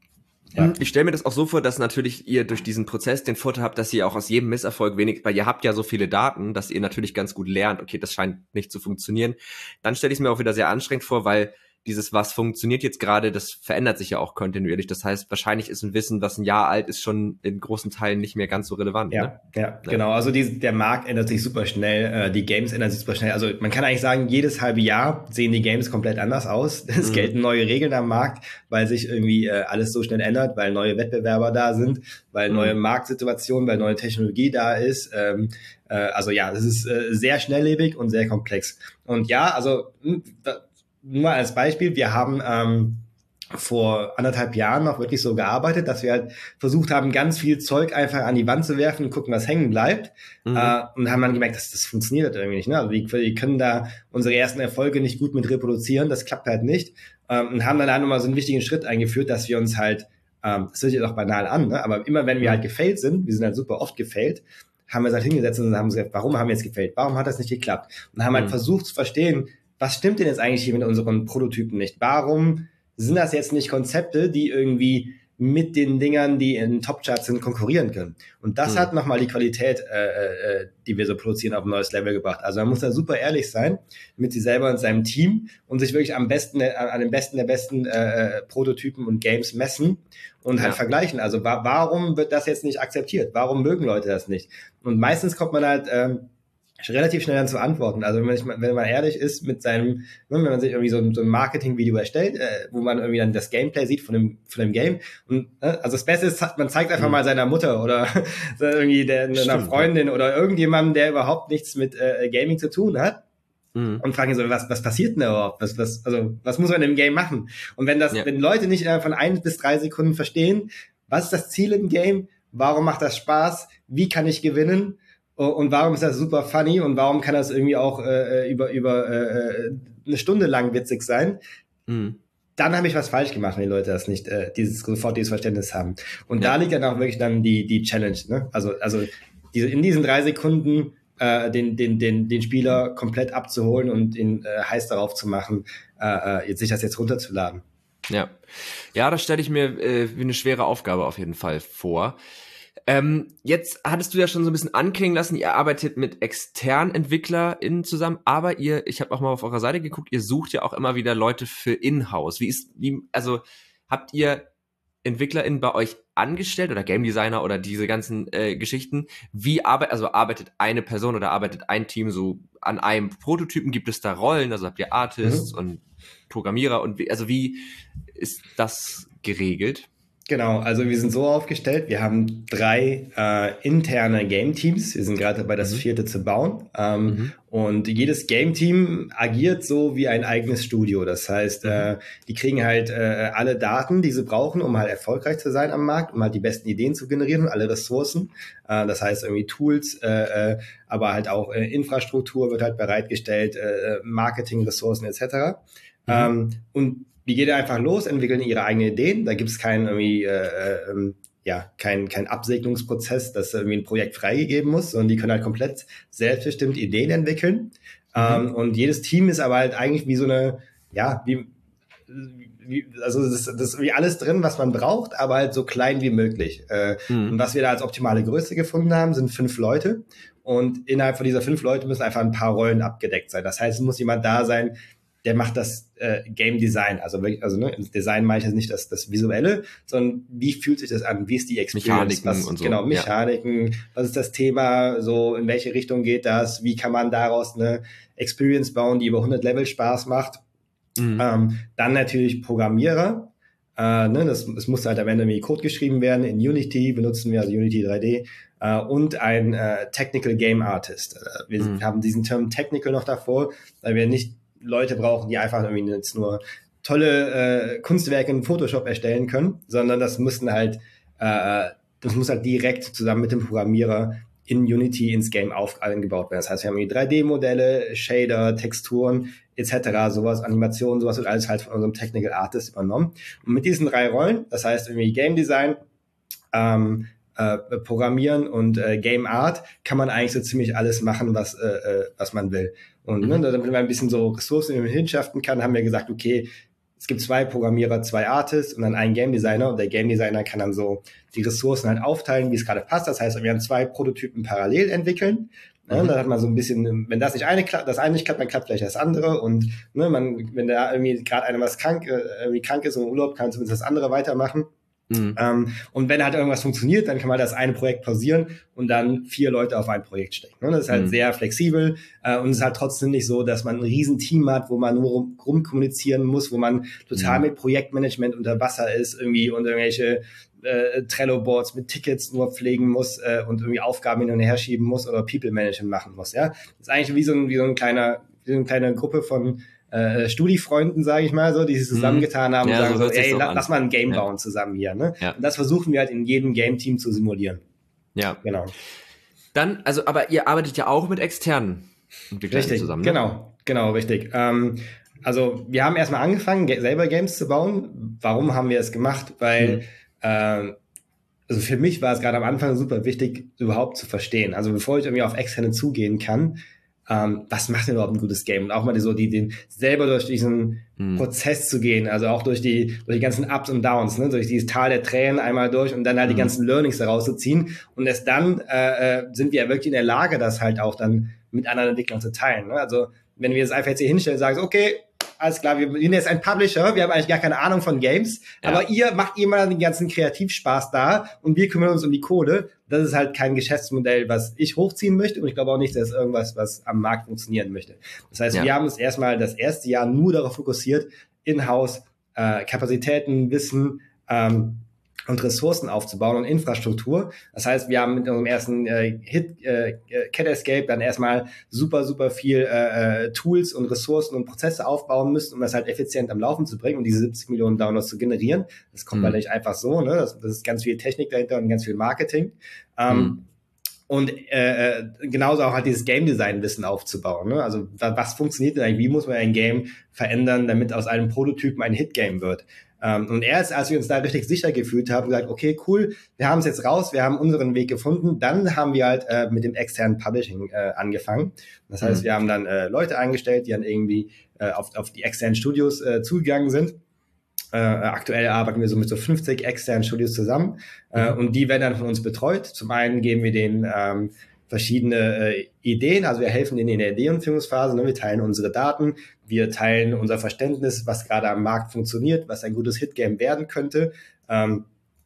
ja. Ich stelle mir das auch so vor, dass natürlich ihr durch diesen Prozess den Vorteil habt, dass ihr auch aus jedem Misserfolg wenig, weil ihr habt ja so viele Daten, dass ihr natürlich ganz gut lernt, okay, das scheint nicht zu funktionieren. Dann stelle ich es mir auch wieder sehr anstrengend vor, weil dieses, was funktioniert jetzt gerade, das verändert sich ja auch kontinuierlich. Das heißt, wahrscheinlich ist ein Wissen, was ein Jahr alt ist, schon in großen Teilen nicht mehr ganz so relevant. Ja, Ne? ja, Ja. genau. Also die, der Markt ändert sich super schnell, äh, die Games ändern sich super schnell. Also man kann eigentlich sagen, jedes halbe Jahr sehen die Games komplett anders aus. Es Mhm. gelten neue Regeln am Markt, weil sich irgendwie äh, alles so schnell ändert, weil neue Wettbewerber da sind, weil Mhm. neue Marktsituationen, weil neue Technologie da ist. Ähm, äh, also ja, es ist äh, sehr schnelllebig und sehr komplex. Und ja, also mh, da, nur als Beispiel, wir haben ähm, vor anderthalb Jahren noch wirklich so gearbeitet, dass wir halt versucht haben, ganz viel Zeug einfach an die Wand zu werfen und gucken, was hängen bleibt. Mhm. Äh, und haben dann gemerkt, dass das funktioniert halt irgendwie nicht. Ne? Also wir, wir können da unsere ersten Erfolge nicht gut mit reproduzieren, das klappt halt nicht. Ähm, und haben dann halt nochmal so einen wichtigen Schritt eingeführt, dass wir uns halt, ähm, das hört sich jetzt auch banal an, ne? Aber immer wenn wir halt gefailt sind, wir sind halt super oft gefailt, haben wir uns halt hingesetzt und haben gesagt, warum haben wir jetzt gefailt? Warum hat das nicht geklappt? Und haben halt Mhm. versucht zu verstehen, was stimmt denn jetzt eigentlich hier mit unseren Prototypen nicht? Warum sind das jetzt nicht Konzepte, die irgendwie mit den Dingern, die in Top-Charts sind, konkurrieren können. Und das mhm. hat nochmal die Qualität, äh, äh, die wir so produzieren, auf ein neues Level gebracht. Also man muss da super ehrlich sein mit sich selber und seinem Team und sich wirklich am besten, äh, an den besten der besten äh, Prototypen und Games messen und halt ja. vergleichen. Also wa- warum wird das jetzt nicht akzeptiert? Warum mögen Leute das nicht? Und meistens kommt man halt ähm, relativ schnell dann zu antworten. Also wenn man, sich, wenn man ehrlich ist mit seinem, wenn man sich irgendwie so ein, so ein Marketing-Video erstellt, äh, wo man irgendwie dann das Gameplay sieht von dem, von dem Game. Und äh, also das Beste ist, man zeigt einfach mhm. mal seiner Mutter oder irgendwie der, einer Stimmt, Freundin ja. oder irgendjemandem, der überhaupt nichts mit äh, Gaming zu tun hat. Mhm. Und fragen so, was, was passiert denn da überhaupt? Was, was, also, was muss man im Game machen? Und wenn das, ja. wenn Leute nicht äh, von ein bis drei Sekunden verstehen, was ist das Ziel im Game? Warum macht das Spaß? Wie kann ich gewinnen? Und warum ist das super funny und warum kann das irgendwie auch äh, über über äh, eine Stunde lang witzig sein? Mhm. Dann habe ich was falsch gemacht, wenn die Leute das nicht äh, dieses sofort dieses Verständnis haben. Und ja. da liegt dann auch wirklich dann die die Challenge, ne? Also also diese in diesen drei Sekunden äh, den den den den Spieler komplett abzuholen und ihn äh, heiß darauf zu machen, äh, sich das jetzt runterzuladen. Ja, ja, das stelle ich mir äh, wie eine schwere Aufgabe auf jeden Fall vor. Ähm, jetzt hattest du ja schon so ein bisschen anklingen lassen, ihr arbeitet mit externen EntwicklerInnen zusammen, aber ihr, ich habe auch mal auf eurer Seite geguckt, ihr sucht ja auch immer wieder Leute für Inhouse. Wie ist, wie, also habt ihr EntwicklerInnen bei euch angestellt oder Game Designer oder diese ganzen äh, Geschichten? Wie arbeitet, also arbeitet eine Person oder arbeitet ein Team so an einem Prototypen? Gibt es da Rollen? Also habt ihr Artists mhm. und Programmierer und wie, also wie ist das geregelt? Genau, also wir sind so aufgestellt, wir haben drei äh, interne Game-Teams, wir sind gerade dabei, das mhm. vierte zu bauen ähm, mhm. und jedes Game-Team agiert so wie ein eigenes Studio, das heißt, mhm. äh, die kriegen halt äh, alle Daten, die sie brauchen, um halt erfolgreich zu sein am Markt, um halt die besten Ideen zu generieren, alle Ressourcen, äh, das heißt irgendwie Tools, äh, äh, aber halt auch äh, Infrastruktur wird halt bereitgestellt, äh, Marketing-Ressourcen et cetera. Mhm. Ähm, und die gehen einfach los, entwickeln ihre eigenen Ideen. Da gibt es keinen irgendwie, äh, äh, ja, kein, kein Absegnungsprozess, dass irgendwie ein Projekt freigegeben muss, sondern die können halt komplett selbstbestimmt Ideen entwickeln. Mhm. Ähm, und jedes Team ist aber halt eigentlich wie so eine, ja, wie, wie also das, das ist wie alles drin, was man braucht, aber halt so klein wie möglich. Äh, mhm. Und was wir da als optimale Größe gefunden haben, sind fünf Leute. Und innerhalb von dieser fünf Leute müssen einfach ein paar Rollen abgedeckt sein. Das heißt, es muss jemand da sein, der macht das äh, Game Design, also wirklich, also ne, im Design meine ich jetzt nicht das, das Visuelle, sondern wie fühlt sich das an, wie ist die Experience, Mechaniken was, und so. Genau, Mechaniken, ja. Was ist das Thema, so in welche Richtung geht das, wie kann man daraus eine Experience bauen, die über hundert Level Spaß macht. Mhm. Ähm, dann natürlich Programmierer, äh, ne, das, das muss halt am Ende wie Code geschrieben werden, in Unity benutzen wir, also Unity drei D, äh, und ein äh, Technical Game Artist. Äh, wir mhm. haben diesen Term Technical noch davor, weil wir nicht Leute brauchen, die einfach irgendwie jetzt nur tolle äh, Kunstwerke in Photoshop erstellen können, sondern das müssen halt, äh, das muss halt direkt zusammen mit dem Programmierer in Unity ins Game auf, eingebaut werden. Das heißt, wir haben die drei D-Modelle, Shader, Texturen et cetera, sowas, Animationen, sowas wird alles halt von unserem Technical Artist übernommen. Und mit diesen drei Rollen, das heißt irgendwie Game Design, ähm, äh, Programmieren und äh, Game Art, kann man eigentlich so ziemlich alles machen, was äh, was man will. Und mhm. ne, damit man ein bisschen so Ressourcen hinschaften kann, haben wir gesagt, okay, es gibt zwei Programmierer, zwei Artists und dann einen Game Designer. Und der Game Designer kann dann so die Ressourcen halt aufteilen, wie es gerade passt. Das heißt, wir haben zwei Prototypen parallel entwickeln. Ne, mhm. Dann hat man so ein bisschen, wenn das nicht eine klappt, das eine nicht klappt, dann klappt vielleicht das andere. Und ne, man, wenn da irgendwie gerade einer was krank, äh, irgendwie krank ist und im Urlaub, kann zumindest das andere weitermachen. Mhm. Ähm, und wenn halt irgendwas funktioniert, dann kann man das eine Projekt pausieren und dann vier Leute auf ein Projekt stecken. Ne? Das ist halt mhm. sehr flexibel äh, und es ist halt trotzdem nicht so, dass man ein riesen Team hat, wo man nur rum, rum kommunizieren muss, wo man total mhm. mit Projektmanagement unter Wasser ist irgendwie und irgendwelche äh, Trello-Boards mit Tickets nur pflegen muss äh, und irgendwie Aufgaben hin und her schieben muss oder People-Management machen muss. Ja, das ist eigentlich wie so ein, wie so ein kleiner, wie so eine kleine Gruppe von Äh, Studi-Freunden, sage ich mal so, die sich zusammengetan haben ja, und sagen so, so, ey, so la- lass mal ein Game ja. bauen zusammen hier. Ne? Ja. Und das versuchen wir halt in jedem Game-Team zu simulieren. Ja. Genau. Dann, also, aber ihr arbeitet ja auch mit externen Entwicklern richtig, zusammen, ne? Genau, genau, richtig. Ähm, also wir haben erstmal angefangen, ge- selber Games zu bauen. Warum haben wir es gemacht? Weil mhm. ähm, also für mich war es gerade am Anfang super wichtig, überhaupt zu verstehen. Also bevor ich irgendwie auf Externe zugehen kann, ähm, was macht denn überhaupt ein gutes Game? Und auch mal so die, den selber durch diesen hm. Prozess zu gehen, also auch durch die, durch die ganzen Ups und Downs, ne, durch dieses Tal der Tränen einmal durch und dann halt hm. die ganzen Learnings daraus zu ziehen. Und erst dann äh, sind wir ja wirklich in der Lage, das halt auch dann mit anderen Entwicklern zu teilen. Ne? Also wenn wir es einfach jetzt hier hinstellen und sagen, so, okay, alles klar, wir sind jetzt ein Publisher, wir haben eigentlich gar keine Ahnung von Games, ja. aber ihr macht immer den ganzen Kreativspaß da und wir kümmern uns um die Kohle. Das ist halt kein Geschäftsmodell, was ich hochziehen möchte und ich glaube auch nicht, dass irgendwas, was am Markt funktionieren möchte. Das heißt, ja. wir haben uns erstmal das erste Jahr nur darauf fokussiert, in-house äh, Kapazitäten, Wissen, ähm, und Ressourcen aufzubauen und Infrastruktur. Das heißt, wir haben mit unserem ersten äh, Hit, äh, Cat Escape dann erstmal super, super viel äh, Tools und Ressourcen und Prozesse aufbauen müssen, um das halt effizient am Laufen zu bringen und diese siebzig Millionen Downloads zu generieren. Das kommt mhm. halt nicht einfach so, ne? Das, das ist ganz viel Technik dahinter und ganz viel Marketing. Ähm, mhm. Und äh, genauso auch halt dieses Game Design Wissen aufzubauen. Ne? Also was funktioniert denn eigentlich? Wie muss man ein Game verändern, damit aus einem Prototypen ein Hit-Game wird? Um, und erst, als wir uns da richtig sicher gefühlt haben, gesagt, okay, cool, wir haben es jetzt raus, wir haben unseren Weg gefunden, dann haben wir halt äh, mit dem externen Publishing äh, angefangen. Das heißt, mhm. wir haben dann äh, Leute eingestellt, die dann irgendwie äh, auf, auf die externen Studios äh, zugegangen sind. Äh, aktuell arbeiten wir so mit so fünfzig externen Studios zusammen mhm. äh, und die werden dann von uns betreut. Zum einen geben wir denen ähm, verschiedene äh, Ideen, also wir helfen denen in der Ideenfindungsphase, ne? Wir teilen unsere Daten, wir teilen unser Verständnis, was gerade am Markt funktioniert, was ein gutes Hitgame werden könnte. Ähm,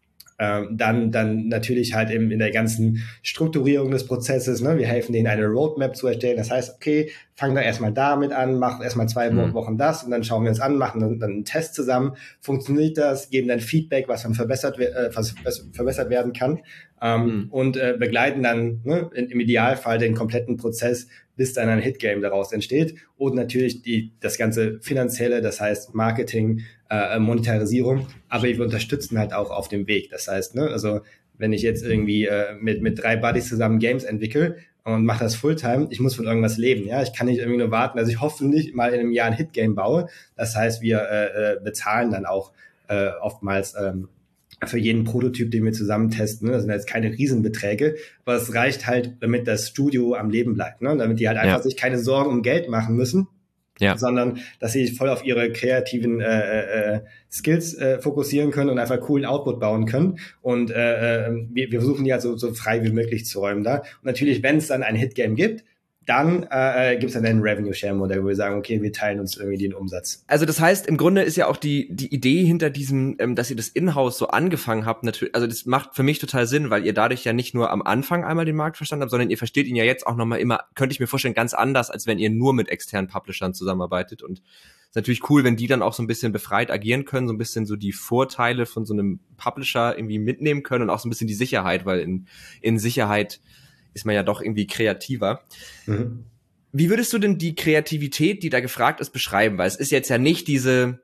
ähm, dann dann natürlich halt im, in der ganzen Strukturierung des Prozesses, ne? Wir helfen denen eine Roadmap zu erstellen. Das heißt, okay, fangen wir erstmal damit an, machen erstmal zwei mhm. Wochen das und dann schauen wir uns an, machen dann, dann einen Test zusammen. Funktioniert das? Geben dann Feedback, was dann verbessert, äh, was, was verbessert werden kann. Ähm, mhm. Und äh, begleiten dann ne, in, im Idealfall den kompletten Prozess, bis dann ein Hitgame daraus entsteht. Und natürlich die das ganze Finanzielle, das heißt Marketing, äh, Monetarisierung. Aber wir unterstützen halt auch auf dem Weg. Das heißt, ne, also wenn ich jetzt irgendwie äh, mit mit drei Buddies zusammen Games entwickle und mache das Fulltime, ich muss von irgendwas leben. Ja, ich kann nicht irgendwie nur warten, dass ich hoffentlich mal in einem Jahr ein Hitgame baue. Das heißt, wir äh, bezahlen dann auch äh, oftmals ähm, für jeden Prototyp, den wir zusammen testen. Ne? Das sind jetzt keine Riesenbeträge, aber es reicht halt, damit das Studio am Leben bleibt. Ne? Damit die halt einfach ja. sich keine Sorgen um Geld machen müssen, ja. sondern dass sie voll auf ihre kreativen äh, äh, Skills äh, fokussieren können und einfach coolen Output bauen können. Und äh, wir, wir versuchen die halt so, so frei wie möglich zu räumen da. Und natürlich, wenn es dann ein Hitgame gibt, dann äh, gibt es dann ein Revenue-Share-Modell, wo wir sagen, okay, wir teilen uns irgendwie den Umsatz. Also das heißt, im Grunde ist ja auch die die Idee hinter diesem, ähm, dass ihr das Inhouse so angefangen habt, natürlich, also das macht für mich total Sinn, weil ihr dadurch ja nicht nur am Anfang einmal den Markt verstanden habt, sondern ihr versteht ihn ja jetzt auch nochmal immer, könnte ich mir vorstellen, ganz anders, als wenn ihr nur mit externen Publishern zusammenarbeitet. Und ist natürlich cool, wenn die dann auch so ein bisschen befreit agieren können, so ein bisschen so die Vorteile von so einem Publisher irgendwie mitnehmen können und auch so ein bisschen die Sicherheit, weil in in Sicherheit ist man ja doch irgendwie kreativer. Mhm. Wie würdest du denn die Kreativität, die da gefragt ist, beschreiben? Weil es ist jetzt ja nicht diese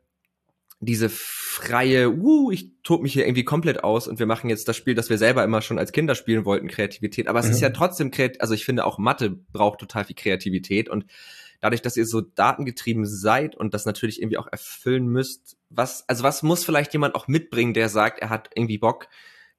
diese freie, uh, ich tob mich hier irgendwie komplett aus und wir machen jetzt das Spiel, das wir selber immer schon als Kinder spielen wollten, Kreativität. Aber es mhm. ist ja trotzdem kreativ, also ich finde auch Mathe braucht total viel Kreativität und dadurch, dass ihr so datengetrieben seid und das natürlich irgendwie auch erfüllen müsst, was, also was muss vielleicht jemand auch mitbringen, der sagt, er hat irgendwie Bock,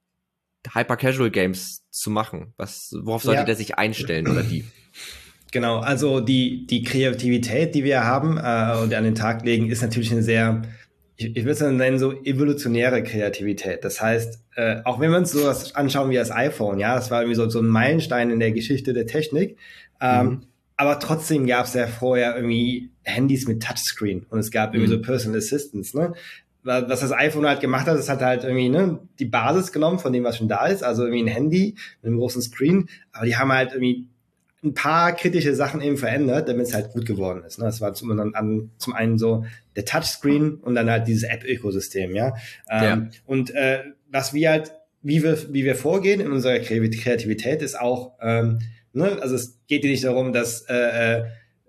Hyper-Casual-Games zu machen? Was, worauf sollte ja. der sich einstellen oder die? Genau, also die die Kreativität, die wir haben äh, und an den Tag legen, ist natürlich eine sehr, ich, ich würde es nennen, so evolutionäre Kreativität. Das heißt, äh, auch wenn wir uns sowas anschauen wie das iPhone, ja, das war irgendwie so, so ein Meilenstein in der Geschichte der Technik, ähm, mhm. aber trotzdem gab es ja vorher irgendwie Handys mit Touchscreen und es gab irgendwie mhm. so Personal Assistants, ne? Was das iPhone halt gemacht hat, es hat halt irgendwie ne, die Basis genommen von dem, was schon da ist, also irgendwie ein Handy mit einem großen Screen, aber die haben halt irgendwie ein paar kritische Sachen eben verändert, damit es halt gut geworden ist. Ne? Das war zum, an, zum einen so der Touchscreen und dann halt dieses App-Ökosystem, ja. Ähm, ja. Und äh, was wir halt, wie wir wie wir vorgehen in unserer Kreativität ist auch, ähm, ne, also es geht hier nicht darum, dass äh,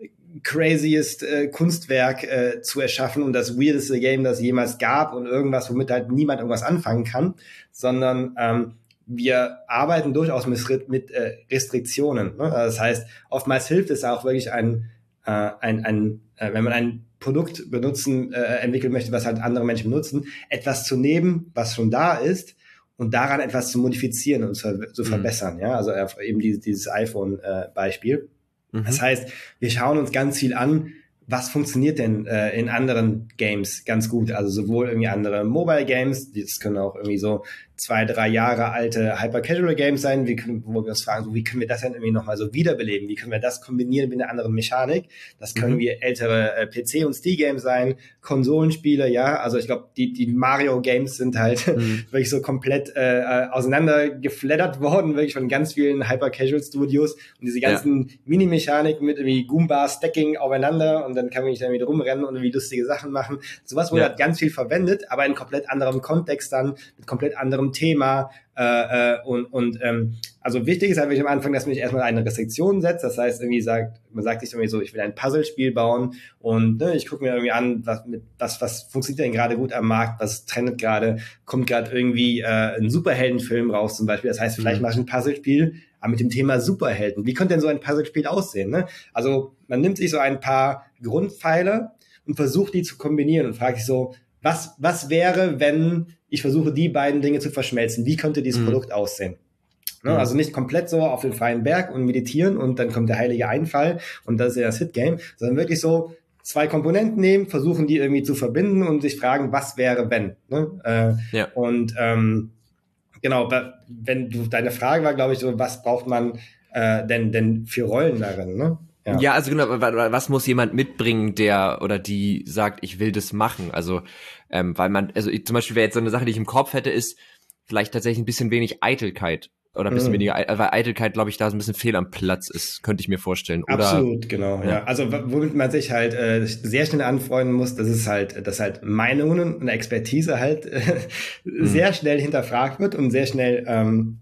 craziest äh, Kunstwerk äh, zu erschaffen und das weirdeste Game, das jemals gab und irgendwas, womit halt niemand irgendwas anfangen kann, sondern ähm, wir arbeiten durchaus mit, mit äh, Restriktionen. Ne? Das heißt, oftmals hilft es auch wirklich ein, äh, ein, ein äh, wenn man ein Produkt benutzen, äh, entwickeln möchte, was halt andere Menschen benutzen, etwas zu nehmen, was schon da ist und daran etwas zu modifizieren und zu, zu verbessern. Mhm. Ja, also eben dieses, dieses iPhone-Beispiel. Mhm. Das heißt, wir schauen uns ganz viel an, was funktioniert denn äh, in anderen Games ganz gut? Also sowohl irgendwie andere Mobile Games, das können auch irgendwie so zwei, drei Jahre alte Hyper-Casual-Games sein, wie können, wo wir uns fragen, so, wie können wir das denn irgendwie nochmal so wiederbeleben? Wie können wir das kombinieren mit einer anderen Mechanik? Das können mhm. wir ältere äh, P C- und Steam-Games sein, Konsolenspiele, ja. Also ich glaube, die die Mario-Games sind halt mhm. wirklich so komplett äh, auseinandergeflattert worden, wirklich von ganz vielen Hyper-Casual-Studios. Und diese ganzen ja. Mini-Mechaniken mit irgendwie Goomba-Stacking aufeinander und dann kann man nicht damit rumrennen und irgendwie lustige Sachen machen. Sowas wurde ja. halt ganz viel verwendet, aber in komplett anderem Kontext dann, mit komplett anderem Thema äh, äh, und und ähm, also wichtig ist halt wirklich am Anfang, dass man sich erstmal eine Restriktion setzt. Das heißt, irgendwie sagt, man sagt sich irgendwie so, ich will ein Puzzlespiel bauen und ne, ich gucke mir irgendwie an, was mit was was funktioniert denn gerade gut am Markt, was trendet gerade, kommt gerade irgendwie äh, ein Superheldenfilm raus zum Beispiel. Das heißt, vielleicht mhm. mache ich ein Puzzlespiel, aber mit dem Thema Superhelden. Wie könnte denn so ein Puzzlespiel aussehen? Ne? Also man nimmt sich so ein paar Grundpfeiler und versucht die zu kombinieren und fragt sich so, was was wäre, wenn ich versuche, die beiden Dinge zu verschmelzen? Wie könnte dieses mhm. Produkt aussehen? Ne? Mhm. Also nicht komplett so auf den freien Berg und meditieren und dann kommt der heilige Einfall und das ist ja das Hit-Game, sondern wirklich so zwei Komponenten nehmen, versuchen die irgendwie zu verbinden und sich fragen, was wäre, wenn? Ne? Äh, ja. Und ähm, genau, wenn du deine Frage war, glaube ich, so, was braucht man äh, denn denn für Rollen darin? Ne? Ja. ja, also genau, was muss jemand mitbringen, der oder die sagt, ich will das machen? Also, ähm, weil man, also ich, zum Beispiel wäre jetzt so eine Sache, die ich im Kopf hätte, ist vielleicht tatsächlich ein bisschen wenig Eitelkeit oder ein bisschen mhm. weniger, weil Eitelkeit, glaube ich, da so ein bisschen fehl am Platz ist, könnte ich mir vorstellen. Oder, absolut, genau, ja. ja. Also womit man sich halt äh, sehr schnell anfreunden muss, das ist halt, dass halt Meinungen und Expertise halt äh, mhm. sehr schnell hinterfragt wird und sehr schnell ähm,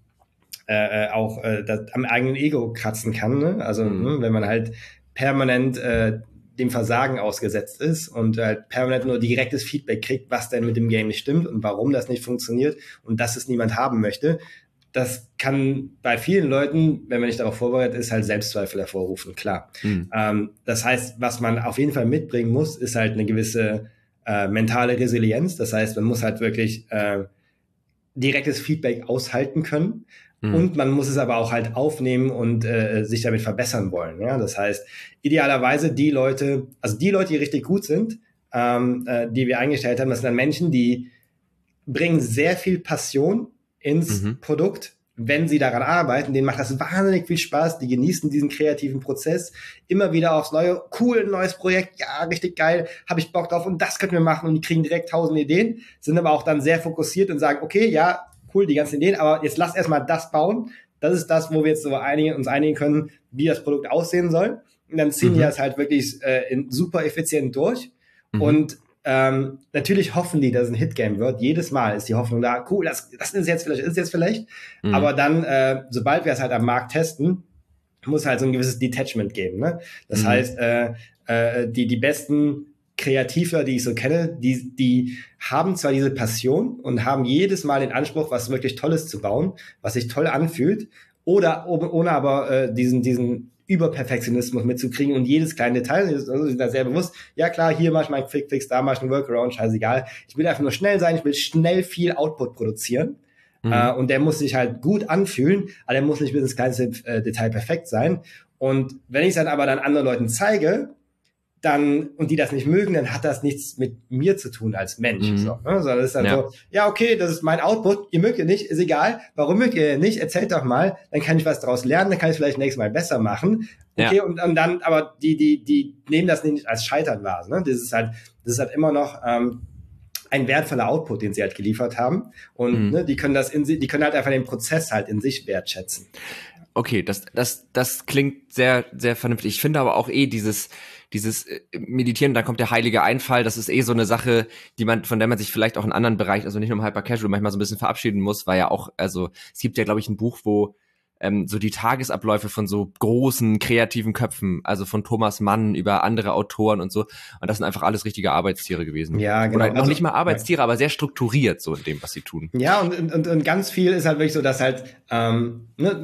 Äh, auch äh, das am eigenen Ego kratzen kann, ne? Also mhm. ne, wenn man halt permanent äh, dem Versagen ausgesetzt ist und halt permanent nur direktes Feedback kriegt, was denn mit dem Game nicht stimmt und warum das nicht funktioniert und dass es niemand haben möchte, das kann bei vielen Leuten, wenn man nicht darauf vorbereitet ist, halt Selbstzweifel hervorrufen, klar. Mhm. Ähm, das heißt, was man auf jeden Fall mitbringen muss, ist halt eine gewisse äh, mentale Resilienz. Das heißt, man muss halt wirklich äh, direktes Feedback aushalten können. Mhm. Und man muss es aber auch halt aufnehmen und äh, sich damit verbessern wollen. Ja, das heißt, idealerweise die Leute, also die Leute, die richtig gut sind, ähm, äh, die wir eingestellt haben, das sind dann Menschen, die bringen sehr viel Passion ins mhm. Produkt, wenn sie daran arbeiten. Denen macht das wahnsinnig viel Spaß. Die genießen diesen kreativen Prozess. Immer wieder aufs Neue. Cool, ein neues Projekt. Ja, richtig geil. Habe ich Bock drauf. Und das können wir machen. Und die kriegen direkt tausend Ideen. Sind aber auch dann sehr fokussiert und sagen, okay, ja, cool, die ganzen Ideen, aber jetzt lass erstmal das bauen. Das ist das, wo wir jetzt so einigen, uns einigen können, wie das Produkt aussehen soll. Und dann ziehen mhm. die das halt wirklich äh, in, super effizient durch. Mhm. Und ähm, natürlich hoffen die, dass es ein Hit-Game wird. Jedes Mal ist die Hoffnung da, cool, das, das ist jetzt vielleicht, ist jetzt vielleicht. Mhm. Aber dann, äh, sobald wir es halt am Markt testen, muss halt so ein gewisses Detachment geben. Ne? Das mhm. heißt, äh, äh, die, die besten Kreativer, die ich so kenne, die, die haben zwar diese Passion und haben jedes Mal den Anspruch, was wirklich Tolles zu bauen, was sich toll anfühlt, oder ohne aber äh, diesen, diesen Überperfektionismus mitzukriegen und jedes kleine Detail, also sind da sehr bewusst, ja klar, hier mach ich meinen Quick-Fix, da mach ich einen Workaround, scheißegal. Ich will einfach nur schnell sein, ich will schnell viel Output produzieren. Mhm. Äh, und der muss sich halt gut anfühlen, aber der muss nicht bis ins kleinste äh, Detail perfekt sein. Und wenn ich es dann aber dann anderen Leuten zeige, dann, und die das nicht mögen, dann hat das nichts mit mir zu tun als Mensch. Mhm. So, ne? Sondern es ist dann ja. so, ja, okay, das ist mein Output, ihr mögt ihr nicht, ist egal. Warum mögt ihr nicht? Erzählt doch mal, dann kann ich was daraus lernen, dann kann ich es vielleicht nächstes Mal besser machen. Okay, ja. und, und dann, aber die, die, die nehmen das nicht als Scheitern wahr. Ne? Das ist halt, das ist halt immer noch ähm, ein wertvoller Output, den sie halt geliefert haben. Und mhm. ne, die können das in sie, die können halt einfach den Prozess halt in sich wertschätzen. Okay, das, das, das klingt sehr, sehr vernünftig. Ich finde aber auch eh dieses, dieses Meditieren, dann kommt der heilige Einfall, das ist eh so eine Sache, die man, von der man sich vielleicht auch in anderen Bereichen, also nicht nur im Hyper Casual, manchmal so ein bisschen verabschieden muss, weil ja auch, also es gibt ja, glaube ich, ein Buch, wo ähm, so die Tagesabläufe von so großen, kreativen Köpfen, also von Thomas Mann über andere Autoren und so, und das sind einfach alles richtige Arbeitstiere gewesen. Ja, genau. Oder noch also, nicht mal Arbeitstiere, ja. aber sehr strukturiert so in dem, was sie tun. Ja, und, und, und ganz viel ist halt wirklich so, dass halt, ähm, ne,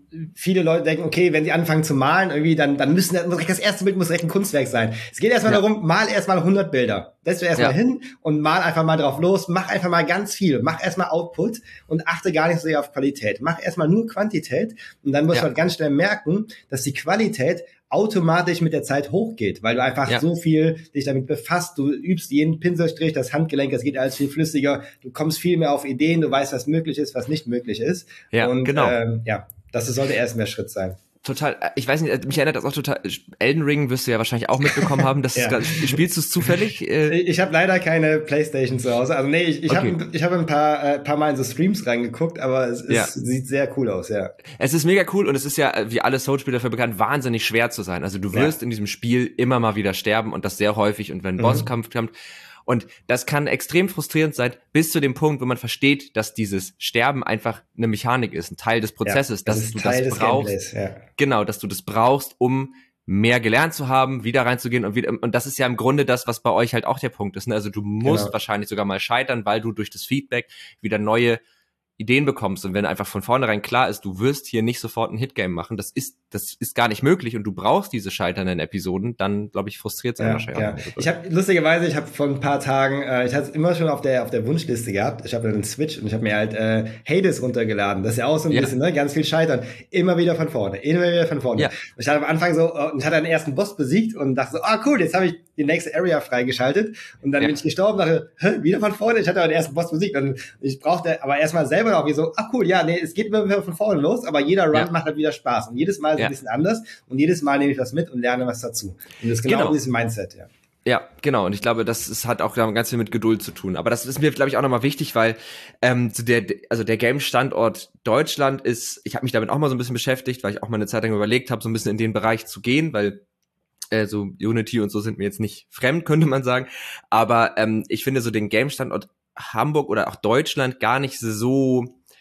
viele Leute denken, okay, wenn sie anfangen zu malen, irgendwie, dann, dann müssen das, das erste Bild muss direkt ein Kunstwerk sein. Es geht erstmal ja. darum, mal erstmal hundert Bilder. Setz du erstmal ja. hin und mal einfach mal drauf los, mach einfach mal ganz viel, mach erstmal Output und achte gar nicht so sehr auf Qualität. Mach erstmal nur Quantität und dann musst ja. du halt ganz schnell merken, dass die Qualität automatisch mit der Zeit hochgeht, weil du einfach ja. so viel dich damit befasst, du übst jeden Pinselstrich, das Handgelenk, das geht alles viel flüssiger, du kommst viel mehr auf Ideen, du weißt, was möglich ist, was nicht möglich ist. Ja, und genau. Ähm, ja, das sollte erst mehr Schritt sein. Total, ich weiß nicht, mich erinnert das auch total, Elden Ring wirst du ja wahrscheinlich auch mitbekommen haben, das ja. ist, spielst du es zufällig? Ich habe leider keine Playstation zu Hause, also nee, ich, ich okay. habe ich hab ein paar, äh, paar Mal in so Streams reingeguckt, aber es, ja. es sieht sehr cool aus, ja. Es ist mega cool und es ist ja, wie alle Souls-Spiele dafür bekannt, wahnsinnig schwer zu sein, also du wirst ja. in diesem Spiel immer mal wieder sterben und das sehr häufig und wenn ein mhm. Bosskampf kommt. Und das kann extrem frustrierend sein, bis zu dem Punkt, wo man versteht, dass dieses Sterben einfach eine Mechanik ist, ein Teil des Prozesses, ja, das dass du Teil das brauchst. Ja. Genau, dass du das brauchst, um mehr gelernt zu haben, wieder reinzugehen und wieder, und das ist ja im Grunde das, was bei euch halt auch der Punkt ist, ne? Also du musst genau. wahrscheinlich sogar mal scheitern, weil du durch das Feedback wieder neue Ideen bekommst und wenn einfach von vornherein klar ist, du wirst hier nicht sofort ein Hitgame machen, das ist das ist gar nicht möglich und du brauchst diese scheiternden Episoden, dann glaube ich frustriert es einen ja, wahrscheinlich ja. auch. Ich habe lustigerweise, ich habe vor ein paar Tagen, äh, ich hatte es immer schon auf der auf der Wunschliste gehabt. Ich habe einen Switch und ich habe mir halt äh, Hades runtergeladen. Das ist ja auch so ein ja. bisschen, ne, ganz viel Scheitern, immer wieder von vorne, immer wieder von vorne. Ja. Und ich hatte am Anfang so, äh, ich hatte den ersten Boss besiegt und dachte so, ah cool, jetzt habe ich die nächste Area freigeschaltet und dann ja. bin ich gestorben, dachte, hä, wieder von vorne. Ich hatte aber den ersten Boss besiegt und ich brauchte aber erstmal selber noch wie so, ach cool, ja, nee, es geht immer wieder von vorne los, aber jeder Run ja. macht halt wieder Spaß und jedes Mal ist ja. ein bisschen anders und jedes Mal nehme ich was mit und lerne was dazu. Und das ist genau, genau. dieses Mindset, ja. Ja, genau. Und ich glaube, das ist, hat auch ganz viel mit Geduld zu tun. Aber das ist mir, glaube ich, auch nochmal wichtig, weil ähm, der, also der Game-Standort Deutschland ist, ich habe mich damit auch mal so ein bisschen beschäftigt, weil ich auch mal eine Zeit lang überlegt habe, so ein bisschen in den Bereich zu gehen, weil äh, so Unity und so sind mir jetzt nicht fremd, könnte man sagen. Aber ähm, ich finde so den Game-Standort Hamburg oder auch Deutschland gar nicht so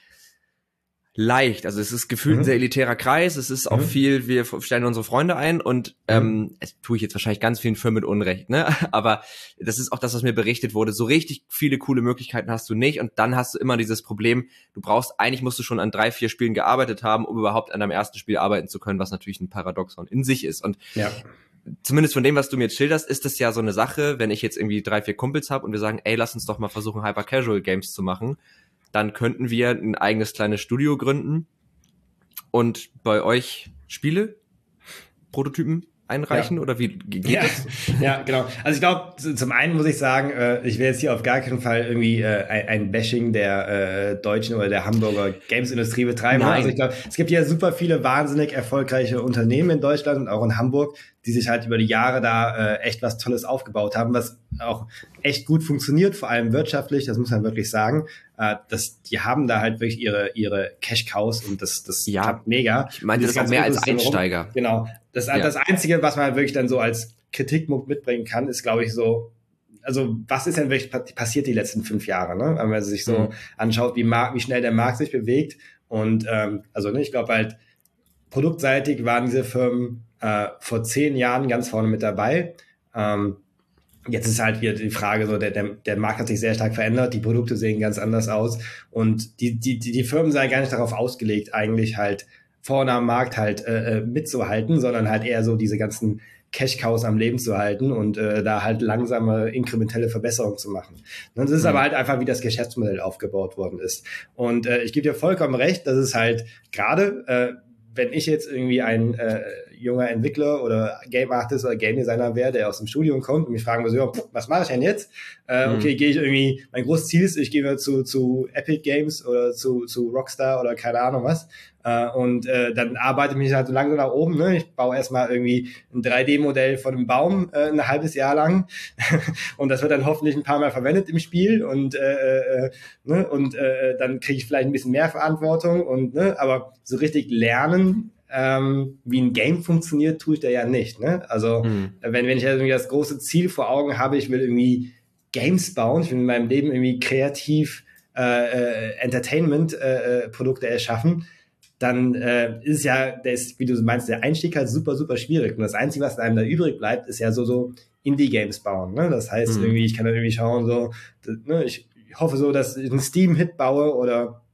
leicht, also es ist gefühlt mhm. ein sehr elitärer Kreis, es ist auch mhm. viel, wir stellen unsere Freunde ein und mhm. ähm, das tue ich jetzt wahrscheinlich ganz vielen Firmen mit Unrecht, ne? Aber das ist auch das, was mir berichtet wurde, so richtig viele coole Möglichkeiten hast du nicht und dann hast du immer dieses Problem, du brauchst, eigentlich musst du schon an drei, vier Spielen gearbeitet haben, um überhaupt an deinem ersten Spiel arbeiten zu können, was natürlich ein Paradoxon in sich ist und ja. zumindest von dem, was du mir jetzt schilderst, ist das ja so eine Sache, wenn ich jetzt irgendwie drei, vier Kumpels habe und wir sagen, ey, lass uns doch mal versuchen, Hyper-Casual-Games zu machen, dann könnten wir ein eigenes kleines Studio gründen und bei euch Spiele, Prototypen einreichen ja. oder wie geht ja. das? Ja, genau. Also ich glaube, zum einen muss ich sagen, äh, ich will jetzt hier auf gar keinen Fall irgendwie äh, ein, ein Bashing der äh, deutschen oder der Hamburger Games-Industrie betreiben. Nein. Also ich glaube, es gibt ja super viele wahnsinnig erfolgreiche Unternehmen in Deutschland und auch in Hamburg, die sich halt über die Jahre da äh, echt was Tolles aufgebaut haben, was auch echt gut funktioniert, vor allem wirtschaftlich, das muss man wirklich sagen. Äh, das, die haben da halt wirklich ihre ihre Cash-Cows und das das ja, klappt mega. Ich meine, das ist auch mehr als Einsteiger. Rum. Genau. Das, ja. das Einzige, was man halt wirklich dann so als Kritikpunkt mitbringen kann, ist, glaube ich, so, also was ist denn wirklich passiert die letzten fünf Jahre, ne? Wenn man sich so mhm. anschaut, wie, Mar- wie schnell der Markt sich bewegt. Und ähm, also ne, ich glaube halt, produktseitig waren diese Firmen äh, vor zehn Jahren ganz vorne mit dabei. Ähm, jetzt ist halt wieder die Frage, so der, der, der Markt hat sich sehr stark verändert, die Produkte sehen ganz anders aus. Und die, die, die, die Firmen sind gar nicht darauf ausgelegt, eigentlich halt vorne am Markt halt äh, mitzuhalten, sondern halt eher so diese ganzen Cash-Cows am Leben zu halten und äh, da halt langsame, inkrementelle Verbesserungen zu machen. Und das ist mhm. aber halt einfach, wie das Geschäftsmodell aufgebaut worden ist. Und äh, ich gebe dir vollkommen recht, dass es halt gerade, äh, wenn ich jetzt irgendwie ein äh, junger Entwickler oder Game Artist oder Game Designer wäre, der aus dem Studium kommt und mich fragen würde, so, was mache ich denn jetzt? Äh, okay, mhm. gehe ich irgendwie, mein großes Ziel ist, ich gehe zu, zu Epic Games oder zu, zu Rockstar oder keine Ahnung was. Uh, und uh, dann arbeite ich mich halt so langsam nach oben. Ne? Ich baue erstmal irgendwie ein drei D-Modell von einem Baum äh, ein halbes Jahr lang und das wird dann hoffentlich ein paar Mal verwendet im Spiel und äh, äh, ne? und äh, dann kriege ich vielleicht ein bisschen mehr Verantwortung und ne? aber so richtig lernen, ähm, wie ein Game funktioniert, tue ich da ja nicht. Ne? Also mhm. wenn wenn ich irgendwie das große Ziel vor Augen habe, ich will irgendwie Games bauen, ich will in meinem Leben irgendwie kreativ äh, äh, Entertainment-Produkte äh, erschaffen, dann äh, ist es ja, der ist, wie du meinst, der Einstieg halt super, super schwierig. Und das Einzige, was einem da übrig bleibt, ist ja so, so Indie-Games bauen. Ne? Das heißt, mhm. irgendwie, ich kann dann irgendwie schauen, so, ne, ich hoffe so, dass ich einen Steam-Hit baue oder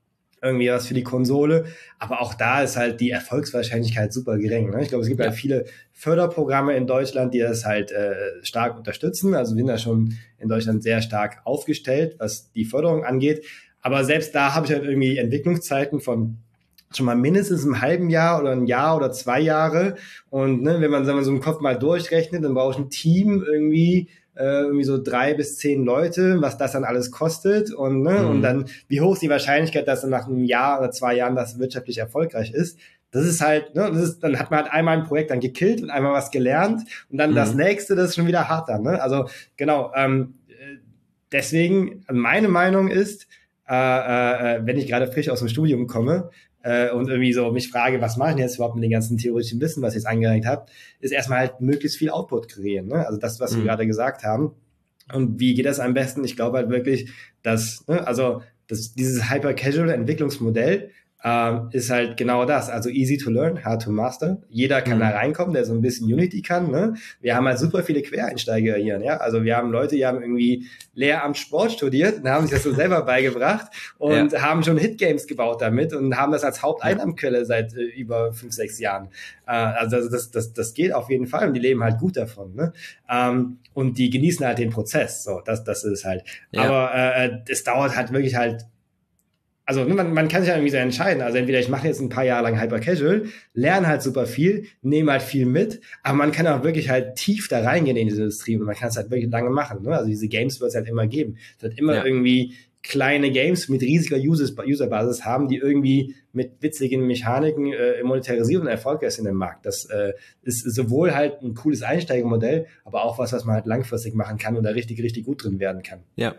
irgendwie was für die Konsole. Aber auch da ist halt die Erfolgswahrscheinlichkeit super gering. Ne? Ich glaube, es gibt ja. halt viele Förderprogramme in Deutschland, die das halt äh, stark unterstützen. Also wir sind da schon in Deutschland sehr stark aufgestellt, was die Förderung angeht. Aber selbst da habe ich halt irgendwie Entwicklungszeiten von schon mal mindestens einem halben Jahr oder ein Jahr oder zwei Jahre. Und ne, wenn man, sagen wir, so im Kopf mal durchrechnet, dann brauche ich ein Team irgendwie, äh, irgendwie so drei bis zehn Leute, was das dann alles kostet. Und, ne, mhm. und dann, wie hoch ist die Wahrscheinlichkeit, dass dann nach einem Jahr oder zwei Jahren das wirtschaftlich erfolgreich ist? Das ist halt, ne, das ist, dann hat man halt einmal ein Projekt dann gekillt und einmal was gelernt und dann mhm. das nächste, das ist schon wieder hart dann. Ne? Also genau, ähm, deswegen, meine Meinung ist, äh, äh, wenn ich gerade frisch aus dem Studium komme, und irgendwie so mich frage, was mache ich jetzt überhaupt mit dem ganzen theoretischen Wissen, was ich jetzt angeeignet habe, ist erstmal halt möglichst viel Output kreieren. Ne? Also das, was mhm. wir gerade gesagt haben. Und wie geht das am besten? Ich glaube halt wirklich, dass, ne, also das, dieses Hyper-Casual-Entwicklungsmodell ähm, ist halt genau das. Also easy to learn, hard to master. Jeder kann mhm. da reinkommen, der so ein bisschen Unity kann. Ne? Wir haben halt super viele Quereinsteiger hier. Ja? Also wir haben Leute, die haben irgendwie Lehramt Sport studiert und haben sich das so selber beigebracht und ja. haben schon Hitgames gebaut damit und haben das als Haupteinnahmenquelle seit äh, über fünf, sechs Jahren. Äh, also das, das, das geht auf jeden Fall und die leben halt gut davon. Ne? Ähm, und die genießen halt den Prozess. So, das, das ist halt. Ja. Aber äh, es dauert halt wirklich halt. Also man, man kann sich ja irgendwie so entscheiden. Also entweder ich mache jetzt ein paar Jahre lang Hyper Casual, lerne halt super viel, nehme halt viel mit, aber man kann auch wirklich halt tief da reingehen in diese Industrie und man kann es halt wirklich lange machen. Ne? Also diese Games wird es halt immer geben. Es wird immer ja. irgendwie kleine Games mit riesiger Userbasis haben, die irgendwie mit witzigen Mechaniken äh, monetarisieren und erfolgreich sind im Markt. Das äh, ist sowohl halt ein cooles Einsteigermodell, aber auch was, was man halt langfristig machen kann und da richtig, richtig gut drin werden kann. Ja.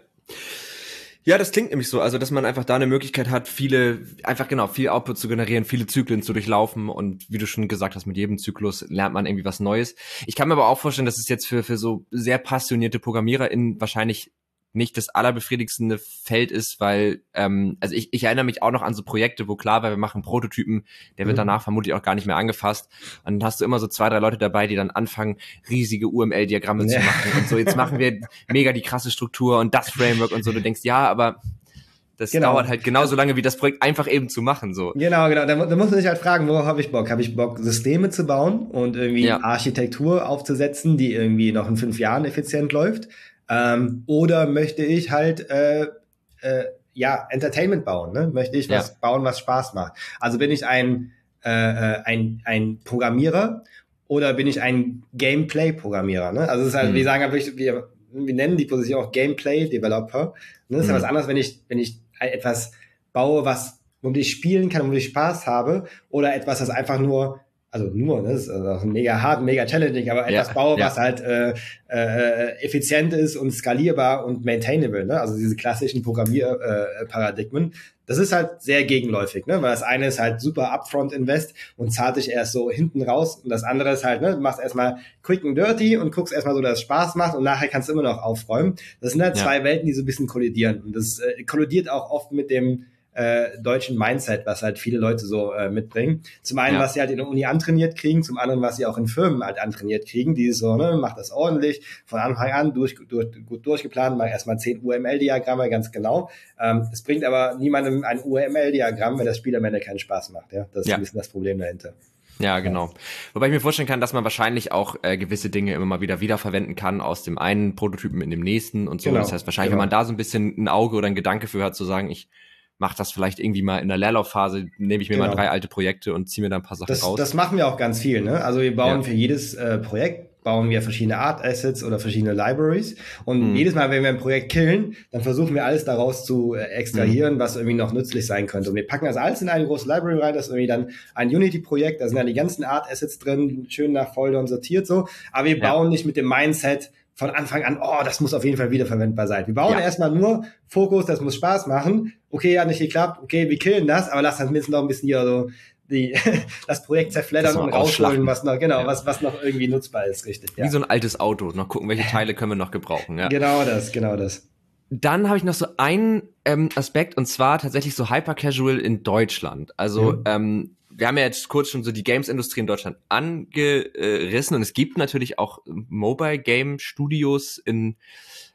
Ja, das klingt nämlich so, also dass man einfach da eine Möglichkeit hat, viele, einfach genau, viel Output zu generieren, viele Zyklen zu durchlaufen und wie du schon gesagt hast, mit jedem Zyklus lernt man irgendwie was Neues. Ich kann mir aber auch vorstellen, dass es jetzt für für so sehr passionierte ProgrammiererInnen wahrscheinlich nicht das allerbefriedigendste Feld ist, weil, ähm, also ich, ich erinnere mich auch noch an so Projekte, wo klar war, wir machen Prototypen, der wird mhm. danach vermutlich auch gar nicht mehr angefasst. Und dann hast du immer so zwei, drei Leute dabei, die dann anfangen, riesige U M L-Diagramme ja. zu machen und so, jetzt machen wir mega die krasse Struktur und das Framework und so. Du denkst, ja, aber das genau. dauert halt genauso lange, wie das Projekt einfach eben zu machen, so. Genau, genau. Da, da muss man sich halt fragen, worauf habe ich Bock? Habe ich Bock, Systeme zu bauen und irgendwie ja. Architektur aufzusetzen, die irgendwie noch in fünf Jahren effizient läuft? Ähm, oder möchte ich halt äh, äh, ja Entertainment bauen, ne? Möchte ich was ja. bauen, was Spaß macht? Also bin ich ein äh, ein ein Programmierer oder bin ich ein Gameplay-Programmierer? Ne? Also es ist halt, mhm. wir sagen halt, wir, wir nennen die Position auch Gameplay-Developer. Ne? Das ist mhm. ja was anderes, wenn ich wenn ich etwas baue, was womit ich spielen kann, womit ich Spaß habe, oder etwas, das einfach nur Also nur, ne, das ist also mega hart, mega challenging, aber etwas ja, baue, ja. was halt äh, äh, effizient ist und skalierbar und maintainable, ne? Also diese klassischen Programmierparadigmen. Äh, das ist halt sehr gegenläufig, ne? Weil das eine ist halt super Upfront Invest und zahlt sich erst so hinten raus und das andere ist halt, ne, du machst erstmal quick and dirty und guckst erstmal so, dass es Spaß macht und nachher kannst du immer noch aufräumen. Das sind halt ja. zwei Welten, die so ein bisschen kollidieren und das äh, kollidiert auch oft mit dem Äh, deutschen Mindset, was halt viele Leute so äh, mitbringen. Zum einen, ja. was sie halt in der Uni antrainiert kriegen, zum anderen, was sie auch in Firmen halt antrainiert kriegen, die so, ne, macht das ordentlich, von Anfang an durch, durch, gut durchgeplant, mach erstmal zehn U M L-Diagramme, ganz genau. Ähm, es bringt aber niemandem ein U M L-Diagramm, wenn das Spiel am Ende keinen Spaß macht. Ja, das ist ja. ein bisschen das Problem dahinter. Ja, genau. Wobei ich mir vorstellen kann, dass man wahrscheinlich auch äh, gewisse Dinge immer mal wieder wiederverwenden kann aus dem einen Prototypen in dem nächsten und so. Genau. Das heißt, wahrscheinlich, genau. wenn man da so ein bisschen ein Auge oder ein Gedanke für hat, zu sagen, ich mach das vielleicht irgendwie mal in der Leerlaufphase, nehme ich mir genau. mal drei alte Projekte und ziehe mir da ein paar Sachen das, raus. Das machen wir auch ganz viel, ne? Also wir bauen ja. für jedes äh, Projekt, bauen wir verschiedene Art Assets oder verschiedene Libraries und mhm. jedes Mal, wenn wir ein Projekt killen, dann versuchen wir alles daraus zu äh, extrahieren, mhm. was irgendwie noch nützlich sein könnte. Und wir packen das alles in eine große Library rein, das ist irgendwie dann ein Unity-Projekt, da sind dann die ganzen Art Assets drin, schön nach Foldern sortiert so, aber wir bauen ja. nicht mit dem Mindset von Anfang an, oh, das muss auf jeden Fall wiederverwendbar sein. Wir bauen ja. erstmal nur Fokus, das muss Spaß machen. Okay, hat nicht geklappt, okay, wir killen das, aber lass dann mindestens noch ein bisschen hier so die, das Projekt zerfleddern und rausholen, was noch, genau, ja. was, was noch irgendwie nutzbar ist, richtig. Ja. Wie so ein altes Auto, noch gucken, welche Teile können wir noch gebrauchen, ja. Genau das, genau das. Dann habe ich noch so einen ähm, Aspekt, und zwar tatsächlich so Hyper-Casual in Deutschland. Also, mhm. ähm, wir haben ja jetzt kurz schon so die Games-Industrie in Deutschland angerissen und es gibt natürlich auch Mobile-Game-Studios in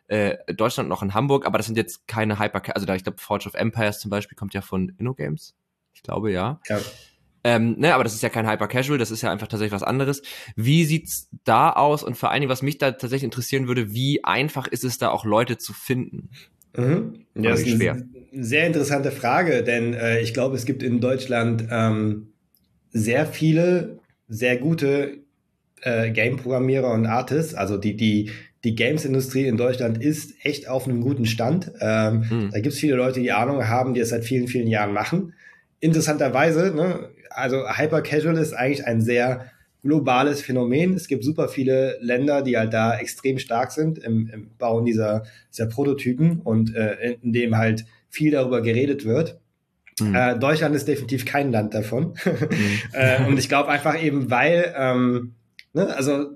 äh, Deutschland noch in Hamburg, aber das sind jetzt keine Hyper, also da, ich glaube, Forge of Empires zum Beispiel kommt ja von InnoGames. Ich glaube, ja. Ja. Ähm, ne, aber das ist ja kein Hyper-Casual, das ist ja einfach tatsächlich was anderes. Wie sieht's da aus? Und vor allen Dingen, was mich da tatsächlich interessieren würde, wie einfach ist es da auch Leute zu finden? Mhm. Ja, das ist schwer. eine sehr interessante Frage, denn äh, ich glaube, es gibt in Deutschland ähm, sehr viele, sehr gute äh, Game-Programmierer und Artists. Also die, die, die Games-Industrie in Deutschland ist echt auf einem guten Stand. Ähm, mhm. Da gibt es viele Leute, die Ahnung haben, die es seit vielen, vielen Jahren machen. Interessanterweise, ne, also Hyper-Casual ist eigentlich ein sehr globales Phänomen. Es gibt super viele Länder, die halt da extrem stark sind im, im Bauen dieser, dieser Prototypen und äh, in dem halt viel darüber geredet wird. Mhm. Äh, Deutschland ist definitiv kein Land davon. Mhm. äh, und ich glaube einfach eben, weil, ähm, ne, also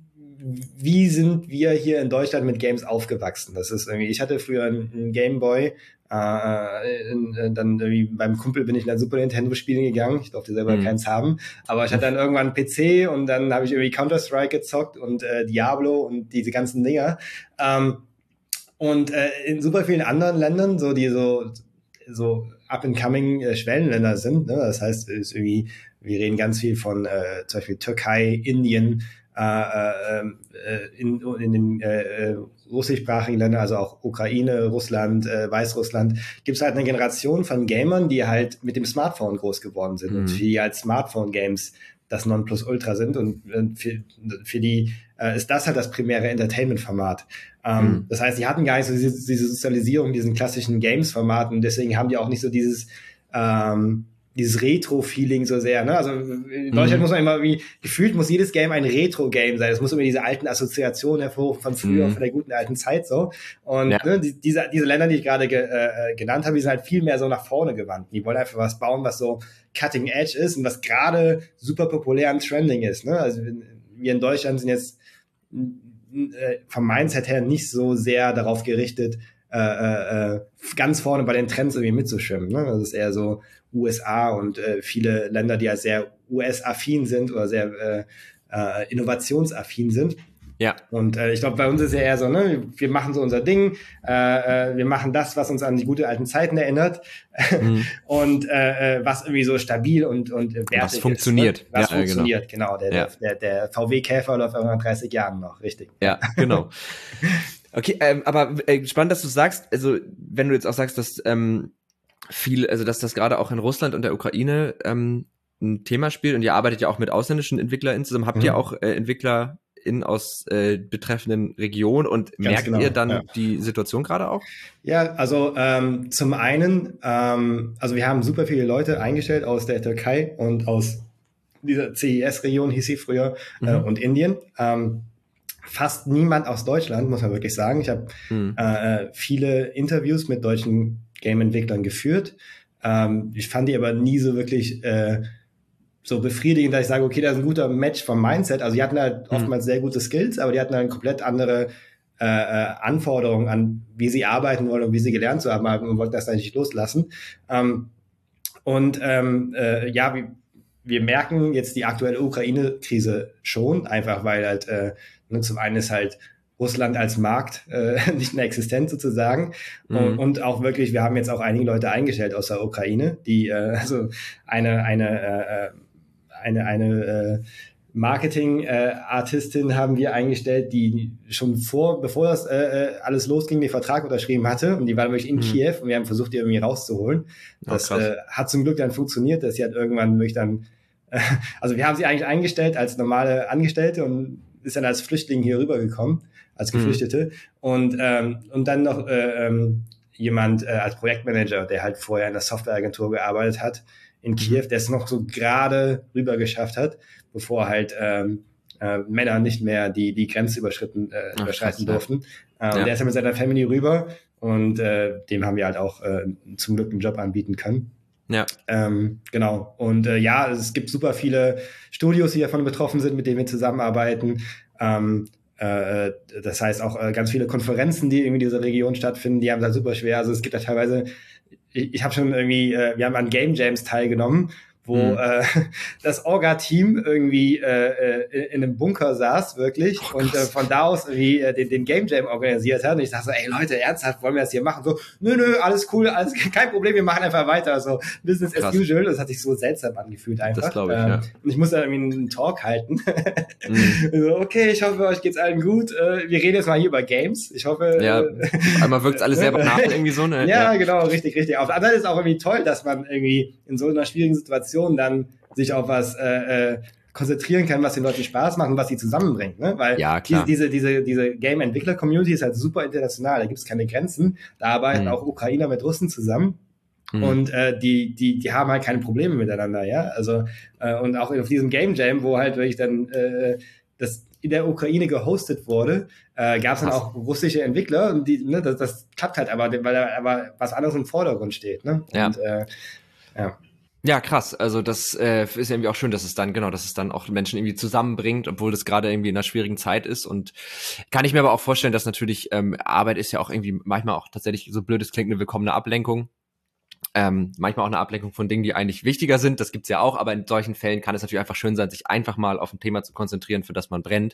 wie sind wir hier in Deutschland mit Games aufgewachsen? Das ist irgendwie, ich hatte früher einen, einen Gameboy, äh, in, dann irgendwie beim Kumpel bin ich in der Super Nintendo spielen gegangen. Ich durfte selber mhm. keins haben, aber ich hatte dann irgendwann einen P C und dann habe ich irgendwie Counter-Strike gezockt und äh, Diablo und diese ganzen Dinger. Ähm, und äh, in super vielen anderen Ländern, so die so so up-and-coming äh, Schwellenländer sind, ne? Das heißt, ist irgendwie, wir reden ganz viel von äh, zum Beispiel Türkei, Indien, äh, äh, in, in den äh, russischsprachigen Ländern, also auch Ukraine, Russland, äh, Weißrussland, gibt es halt eine Generation von Gamern, die halt mit dem Smartphone groß geworden sind mhm. und für die halt Smartphone-Games das Nonplusultra sind und für, für die äh, ist das halt das primäre Entertainment-Format. Ähm, mhm. Das heißt, die hatten gar nicht so diese, diese Sozialisierung, diesen klassischen Games-Formaten, deswegen haben die auch nicht so dieses ähm, dieses Retro-Feeling so sehr, ne? Also in Deutschland mhm. muss man immer wie, gefühlt muss jedes Game ein Retro-Game sein. Es muss immer diese alten Assoziationen hervorrufen von früher, mhm. von der guten alten Zeit so. Und ja. ne, die, diese, diese Länder, die ich gerade ge, äh, genannt habe, die sind halt viel mehr so nach vorne gewandt. Die wollen einfach was bauen, was so cutting edge ist und was gerade super populär und trending ist, ne? Also wir in Deutschland sind jetzt äh, vom Mindset her nicht so sehr darauf gerichtet, äh, äh, ganz vorne bei den Trends irgendwie mitzuschwimmen, ne? Das ist eher so U S A und äh, viele Länder, die ja sehr U S-affin sind oder sehr äh, äh, innovationsaffin sind. Ja. Und äh, ich glaube, bei uns ist ja eher so, ne, wir machen so unser Ding, äh, äh, wir machen das, was uns an die gute alten Zeiten erinnert mhm. und äh, was irgendwie so stabil und und wertig was funktioniert. Ist, ne? Was ja, funktioniert, genau. genau. Der, ja. der, der V W-Käfer läuft irgendwann dreißig Jahren noch, richtig. Ja, genau. Okay, ähm, aber äh, spannend, dass du sagst, also wenn du jetzt auch sagst, dass ähm, viel, also dass das gerade auch in Russland und der Ukraine ähm, ein Thema spielt und ihr arbeitet ja auch mit ausländischen EntwicklerInnen zusammen, habt mhm. ihr auch äh, EntwicklerInnen aus äh, betreffenden Regionen und Ganz merkt genau, ihr dann ja. die Situation gerade auch? Ja, also ähm, zum einen, ähm, also wir haben super viele Leute eingestellt aus der Türkei und aus dieser C I S-Region, hieß sie früher, mhm. äh, und Indien. Ähm, fast niemand aus Deutschland, muss man wirklich sagen. Ich habe mhm. äh, viele Interviews mit deutschen Game-Entwicklern geführt. Ähm, ich fand die aber nie so wirklich äh, so befriedigend, dass ich sage, okay, das ist ein guter Match vom Mindset. Also die hatten halt mhm. oftmals sehr gute Skills, aber die hatten halt komplett andere äh, Anforderungen an, wie sie arbeiten wollen und wie sie gelernt zu haben und wollten das dann nicht loslassen. Ähm, und ähm, äh, ja, wir, wir merken jetzt die aktuelle Ukraine-Krise schon, einfach weil halt äh, ne, zum einen ist halt Russland als Markt äh, nicht mehr existent sozusagen. Mhm. Und, und auch wirklich, wir haben jetzt auch einige Leute eingestellt aus der Ukraine, die äh, also eine eine äh, eine eine äh, Marketing-Artistin äh, haben wir eingestellt, die schon vor, bevor das äh, alles losging, den Vertrag unterschrieben hatte. Und die war wirklich in mhm. Kiew und wir haben versucht, die irgendwie rauszuholen. Das oh, äh, hat zum Glück dann funktioniert, dass sie hat irgendwann wirklich dann, äh, also wir haben sie eigentlich eingestellt als normale Angestellte und ist dann als Flüchtling hier rübergekommen, als Geflüchtete. Mhm. Und ähm, und dann noch äh, ähm, jemand äh, als Projektmanager, der halt vorher in der Softwareagentur gearbeitet hat in Kiew, der es noch so gerade rüber geschafft hat, bevor halt ähm, äh, Männer nicht mehr die die Grenze überschritten äh, Ach, überschreiten krass, durften. Ja. Äh, ja. Der ist dann mit seiner Family rüber und äh, dem haben wir halt auch äh, zum Glück einen Job anbieten können. Ja. Ähm, genau. Und äh, ja, es gibt super viele Studios, die davon betroffen sind, mit denen wir zusammenarbeiten. Ähm, äh, das heißt auch äh, ganz viele Konferenzen, die irgendwie in dieser Region stattfinden, die haben es halt super schwer. Also es gibt da teilweise, ich, ich habe schon irgendwie, äh, wir haben an Game Jams teilgenommen, wo mhm. äh, das Orga-Team irgendwie äh, in einem Bunker saß, wirklich, oh, und äh, von da aus irgendwie äh, den, den Game Jam organisiert hat. Und ich dachte so, ey Leute, ernsthaft, wollen wir das hier machen? So, nö, nö, alles cool, alles kein Problem, wir machen einfach weiter. So, Business Krass. as usual. Das hat sich so seltsam angefühlt einfach. Das glaube ich, ähm, ja. Und ich musste dann irgendwie einen Talk halten. mhm. So, okay, ich hoffe, euch geht's allen gut. Äh, wir reden jetzt mal hier über Games. Ich hoffe... Ja, äh, einmal wirkt's alles sehr banal irgendwie so, ne? Ja, ja, genau, richtig, richtig. Auf der anderen Seite ist es auch irgendwie toll, dass man irgendwie in so einer schwierigen Situation dann sich auf was äh, äh, konzentrieren kann, was den Leuten Spaß macht und was sie zusammenbringt, ne? Weil ja, klar. diese diese diese Game-Entwickler-Community ist halt super international, da gibt es keine Grenzen, da arbeiten mhm. auch Ukrainer mit Russen zusammen mhm. und äh, die die die haben halt keine Probleme miteinander, ja, also äh, und auch auf diesem Game Jam, wo halt wirklich dann äh, das in der Ukraine gehostet wurde, äh, gab es dann auch russische Entwickler und die, ne, das, das klappt halt aber, weil da aber was anderes im Vordergrund steht, ne? Ja. Und, äh, ja. Ja, krass. Also das äh, ist irgendwie auch schön, dass es dann, genau, dass es dann auch Menschen irgendwie zusammenbringt, obwohl das gerade irgendwie in einer schwierigen Zeit ist. Und kann ich mir aber auch vorstellen, dass natürlich ähm, Arbeit ist ja auch irgendwie manchmal auch tatsächlich, so blöd es klingt, eine willkommene Ablenkung. Ähm, manchmal auch eine Ablenkung von Dingen, die eigentlich wichtiger sind. Das gibt's ja auch, aber in solchen Fällen kann es natürlich einfach schön sein, sich einfach mal auf ein Thema zu konzentrieren, für das man brennt.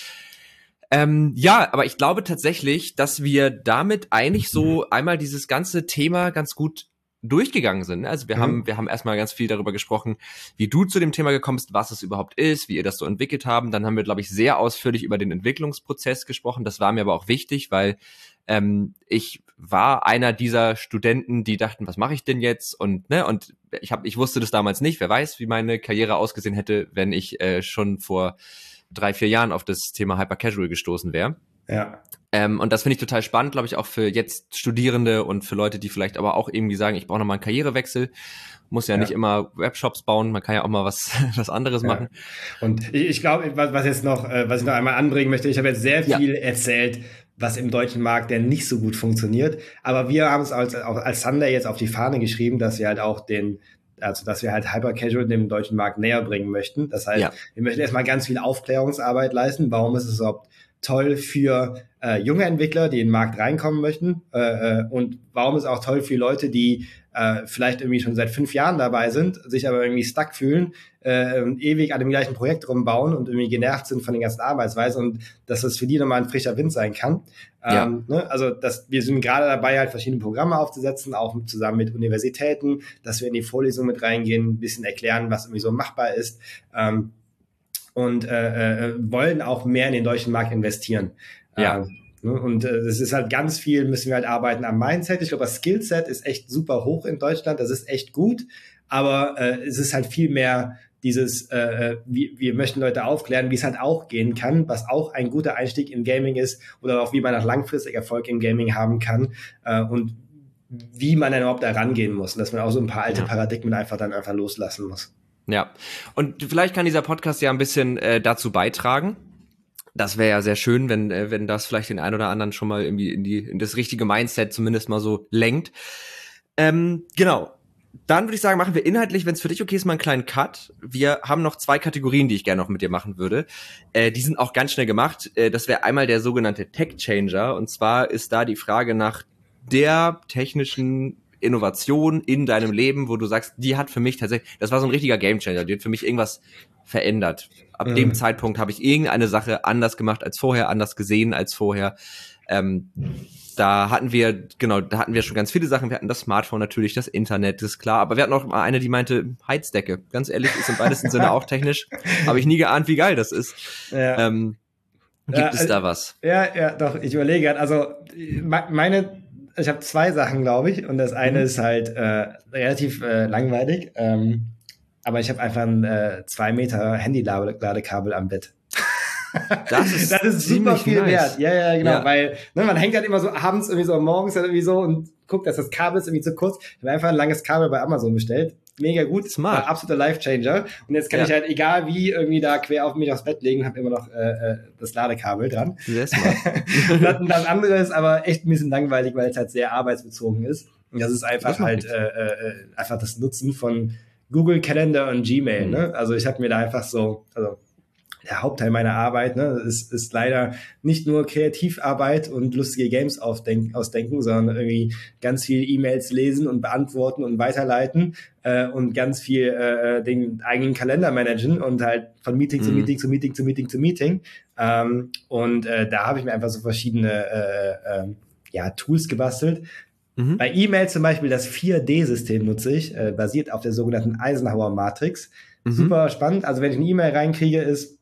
Ähm, ja, aber ich glaube tatsächlich, dass wir damit eigentlich so einmal dieses ganze Thema ganz gut durchgegangen sind. Also wir mhm. haben wir haben erstmal ganz viel darüber gesprochen, wie du zu dem Thema gekommen bist, was es überhaupt ist, wie ihr das so entwickelt haben. Dann haben wir, glaube ich, sehr ausführlich über den Entwicklungsprozess gesprochen. Das war mir aber auch wichtig, weil ähm, ich war einer dieser Studenten, die dachten, was mache ich denn jetzt? Und ne und ich habe ich wusste das damals nicht. Wer weiß, wie meine Karriere ausgesehen hätte, wenn ich äh, schon vor drei, vier Jahren auf das Thema Hyper Casual gestoßen wäre. Ja. Ähm, und das finde ich total spannend, glaube ich, auch für jetzt Studierende und für Leute, die vielleicht aber auch irgendwie sagen, ich brauche nochmal einen Karrierewechsel. Muss ja, ja nicht immer Webshops bauen, man kann ja auch mal was was anderes ja. machen. Und ich, ich glaube, was, was jetzt noch, was ich noch einmal anbringen möchte, ich habe jetzt sehr viel ja. erzählt, was im deutschen Markt, der nicht so gut funktioniert. Aber wir haben es als, als Sunday jetzt auf die Fahne geschrieben, dass wir halt auch den also dass wir halt Hyper Casual dem deutschen Markt näher bringen möchten. Das heißt, ja. wir möchten erstmal ganz viel Aufklärungsarbeit leisten. Warum ist es überhaupt toll für äh, junge Entwickler, die in den Markt reinkommen möchten? Äh, äh, und warum ist es auch toll für Leute, die äh, vielleicht irgendwie schon seit fünf Jahren dabei sind, sich aber irgendwie stuck fühlen, äh, ewig an dem gleichen Projekt rumbauen und irgendwie genervt sind von den ganzen Arbeitsweisen und dass das für die nochmal ein frischer Wind sein kann. Ja. Ähm, ne? Also dass wir sind gerade dabei, halt verschiedene Programme aufzusetzen, auch zusammen mit Universitäten, dass wir in die Vorlesung mit reingehen, ein bisschen erklären, was irgendwie so machbar ist. Ähm, und äh, äh, wollen auch mehr in den deutschen Markt investieren. Ja. Ähm, ne? Und äh, das ist halt ganz viel, müssen wir halt arbeiten am Mindset. Ich glaube, das Skillset ist echt super hoch in Deutschland, das ist echt gut, aber äh, es ist halt viel mehr dieses, äh, wir, wir möchten Leute aufklären, wie es halt auch gehen kann, was auch ein guter Einstieg in Gaming ist oder auch wie man auch langfristig Erfolg im Gaming haben kann äh, und wie man dann überhaupt da rangehen muss und dass man auch so ein paar alte ja. Paradigmen einfach dann einfach loslassen muss. Ja, und vielleicht kann dieser Podcast ja ein bisschen äh, dazu beitragen. Das wäre ja sehr schön, wenn äh, wenn das vielleicht den einen oder anderen schon mal irgendwie in die in das richtige Mindset zumindest mal so lenkt. Ähm, genau. Dann würde ich sagen, machen wir inhaltlich, wenn es für dich okay ist, mal einen kleinen Cut. Wir haben noch zwei Kategorien, die ich gerne noch mit dir machen würde. Äh, die sind auch ganz schnell gemacht. Äh, das wäre einmal der sogenannte Tech Changer. Und zwar ist da die Frage nach der technischen Innovation in deinem Leben, wo du sagst, die hat für mich tatsächlich, das war so ein richtiger Gamechanger, die hat für mich irgendwas verändert. Ab mhm. dem Zeitpunkt habe ich irgendeine Sache anders gemacht als vorher, anders gesehen als vorher. Ähm, da hatten wir, genau, da hatten wir schon ganz viele Sachen. Wir hatten das Smartphone natürlich, das Internet, das ist klar. Aber wir hatten auch mal eine, die meinte, Heizdecke. Ganz ehrlich, ist im weitesten Sinne auch technisch. Habe ich nie geahnt, wie geil das ist. Ja. Ähm, gibt ja, es da was? Ja, ja, doch. Ich überlege gerade, also meine Ich habe zwei Sachen, glaube ich, und das eine mhm. ist halt äh, relativ äh, langweilig, ähm, aber ich habe einfach ein äh, zwei Meter Handy-Ladekabel am Bett. Das ist, das ist super viel nice. wert. Ja, ja, genau, ja. weil ne, man hängt halt immer so abends irgendwie so, morgens halt irgendwie so und guckt, dass das Kabel ist irgendwie zu kurz. Ich habe einfach ein langes Kabel bei Amazon bestellt. Mega gut, smart, absoluter Life-Changer. Und jetzt kann ja. ich halt, egal wie, irgendwie da quer auf mich aufs Bett legen, habe immer noch äh, das Ladekabel dran. Sehr smart. das, das andere ist aber echt ein bisschen langweilig, weil es halt sehr arbeitsbezogen ist. Und das ist einfach das halt äh, äh, einfach das Nutzen von Google Calendar und Gmail. Mhm. Ne? Also ich habe mir da einfach so, also der Hauptteil meiner Arbeit. Ne? Es ist leider nicht nur Kreativarbeit und lustige Games aufdenken, ausdenken, sondern irgendwie ganz viel E-Mails lesen und beantworten und weiterleiten äh, und ganz viel äh, den eigenen Kalender managen und halt von Meeting mhm. zu Meeting zu Meeting zu Meeting zu Meeting. Ähm, und äh, da habe ich mir einfach so verschiedene äh, äh, ja, Tools gebastelt. Mhm. Bei E-Mail zum Beispiel das vier D-System nutze ich, äh, basiert auf der sogenannten Eisenhower-Matrix. Mhm. Super spannend. Also wenn ich eine E-Mail reinkriege, ist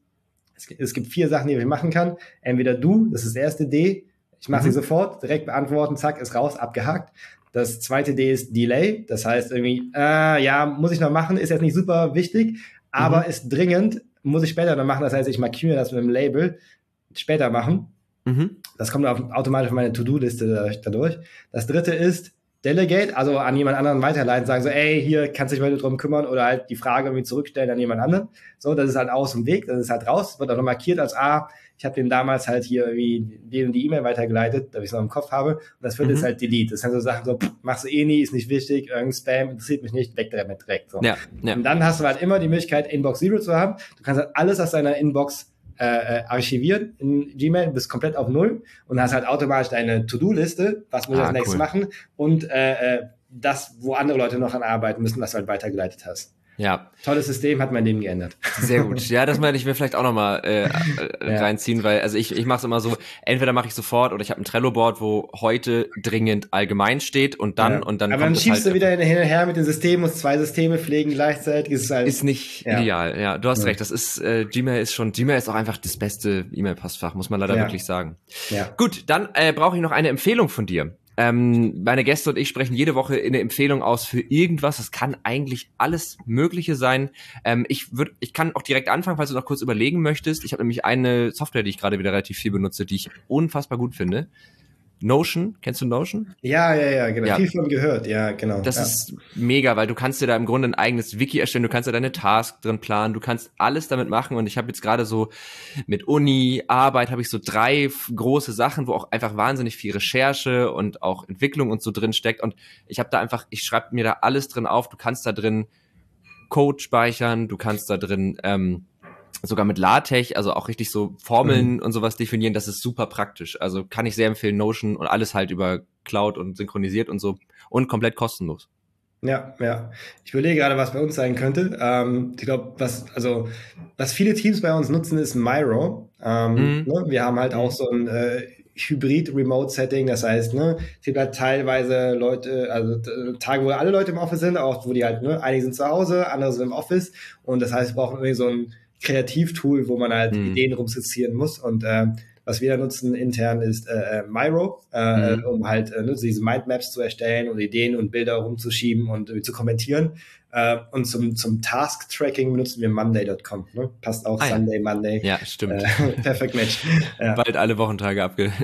es gibt vier Sachen, die ich machen kann. Entweder du, das ist das erste D. Ich mache mhm. sie sofort, direkt beantworten, zack, ist raus, abgehakt. Das zweite D ist Delay. Das heißt irgendwie, äh, ja, muss ich noch machen, ist jetzt nicht super wichtig, aber mhm. ist dringend, muss ich später noch machen. Das heißt, ich markiere das mit einem Label, später machen. Mhm. Das kommt auf, automatisch auf meine To-Do-Liste dadurch. Das dritte ist Delegate, also an jemand anderen weiterleiten, sagen so, ey, hier kannst du dich mal drum kümmern oder halt die Frage irgendwie zurückstellen an jemand anderen. So, das ist halt aus dem Weg, das ist halt raus, wird auch noch markiert als, ah, ich habe dem damals halt hier irgendwie die, die E-Mail weitergeleitet, damit ich es noch im Kopf habe. Und das vierte mhm. ist halt Delete. Das sind so Sachen so, pff, machst du eh nie, ist nicht wichtig, irgendein Spam, interessiert mich nicht, weg damit direkt. So. Ja, ja. Und dann hast du halt immer die Möglichkeit, Inbox Zero zu haben. Du kannst halt alles aus deiner Inbox Äh, archivieren in Gmail, bist komplett auf Null und hast halt automatisch deine To-Do-Liste, was muss ich ah, als nächstes cool. machen und äh, das, wo andere Leute noch an arbeiten müssen, was du halt weitergeleitet hast. Ja. Tolles System, hat mein Leben geändert. Sehr gut. Ja, das meine ich mir vielleicht auch nochmal äh, ja. reinziehen, weil also ich ich mache es immer so, entweder mache ich sofort oder ich habe ein Trello-Board, wo heute dringend allgemein steht und dann ja. und dann aber kommt dann schiebst halt du wieder hin und her mit dem System, musst zwei Systeme pflegen gleichzeitig. Ist, halt, ist nicht ja. ideal, ja. Du hast ja. recht, das ist, äh, Gmail ist schon, Gmail ist auch einfach das beste E-Mail-Postfach, muss man leider ja. wirklich sagen. Ja. Gut, dann äh, brauche ich noch eine Empfehlung von dir. Ähm, meine Gäste und ich sprechen jede Woche eine Empfehlung aus für irgendwas. Das kann eigentlich alles Mögliche sein. Ähm, ich würde, ich kann auch direkt anfangen, falls du noch kurz überlegen möchtest. Ich habe nämlich eine Software, die ich gerade wieder relativ viel benutze, die ich unfassbar gut finde. Notion, kennst du Notion? Ja, ja, ja, genau. Ja. Viel von gehört, ja, genau. Das ja. ist mega, weil du kannst dir da im Grunde ein eigenes Wiki erstellen, du kannst da deine Tasks drin planen, du kannst alles damit machen und ich habe jetzt gerade so mit Uni, Arbeit habe ich so drei große Sachen, wo auch einfach wahnsinnig viel Recherche und auch Entwicklung und so drin steckt und ich habe da einfach, ich schreibe mir da alles drin auf, du kannst da drin Code speichern, du kannst da drin ähm, sogar mit LaTeX, also auch richtig so Formeln mhm. und sowas definieren, das ist super praktisch. Also kann ich sehr empfehlen, Notion und alles halt über Cloud und synchronisiert und so und komplett kostenlos. Ja, ja. Ich überlege gerade, was bei uns sein könnte. Ähm, ich glaube, was, also, was viele Teams bei uns nutzen, ist Miro. Ähm, mhm. ne? Wir haben halt auch so ein äh, Hybrid-Remote-Setting, das heißt, ne, es gibt halt teilweise Leute, also Tage, wo alle Leute im Office sind, auch wo die halt, ne, einige sind zu Hause, andere sind im Office und das heißt, wir brauchen irgendwie so ein Kreativtool, wo man halt mhm. Ideen rumskizzieren muss und äh, was wir da nutzen intern ist äh, Miro, äh, mhm. um halt äh, diese Mindmaps zu erstellen und Ideen und Bilder rumzuschieben und äh, zu kommentieren. Äh, und zum zum Task-Tracking benutzen wir Monday Punkt com. Ne? Passt auch ah, Sunday, ja. Monday. Ja, stimmt. Äh, perfect Match. Ja. Bald alle Wochentage abge...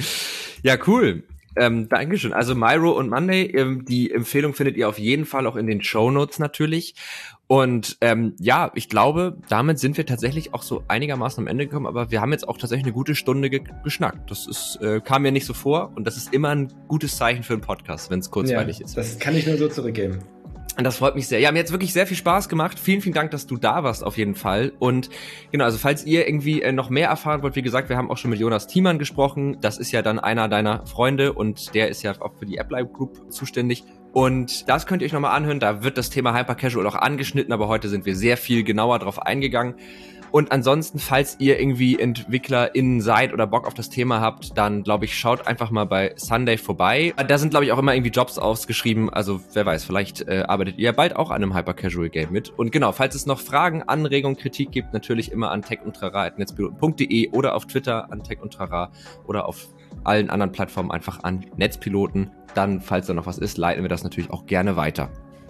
Ja, cool. Ähm, Dankeschön. Also Miro und Monday, ähm, die Empfehlung findet ihr auf jeden Fall auch in den Shownotes natürlich. Und ähm, ja, ich glaube, damit sind wir tatsächlich auch so einigermaßen am Ende gekommen, aber wir haben jetzt auch tatsächlich eine gute Stunde ge- geschnackt. Das ist, äh, kam mir nicht so vor und das ist immer ein gutes Zeichen für einen Podcast, wenn es kurzweilig ja, ist. Das kann ich nur so zurückgeben. Und das freut mich sehr. Ja, mir hat's wirklich sehr viel Spaß gemacht. Vielen, vielen Dank, dass du da warst auf jeden Fall. Und genau, also falls ihr irgendwie äh, noch mehr erfahren wollt, wie gesagt, wir haben auch schon mit Jonas Thiemann gesprochen. Das ist ja dann einer deiner Freunde und der ist ja auch für die AppLive Group zuständig. Und das könnt ihr euch nochmal anhören. Da wird das Thema Hyper Casual auch angeschnitten, aber heute sind wir sehr viel genauer drauf eingegangen. Und ansonsten, falls ihr irgendwie EntwicklerInnen seid oder Bock auf das Thema habt, dann, glaube ich, schaut einfach mal bei Sunday vorbei. Da sind, glaube ich, auch immer irgendwie Jobs ausgeschrieben. Also, wer weiß, vielleicht äh, arbeitet ihr bald auch an einem Hyper-Casual-Game mit. Und genau, falls es noch Fragen, Anregungen, Kritik gibt, natürlich immer an techundtrara at netzpiloten punkt de oder auf Twitter an techundtrara oder auf allen anderen Plattformen einfach an Netzpiloten. Dann, falls da noch was ist, leiten wir das natürlich auch gerne weiter.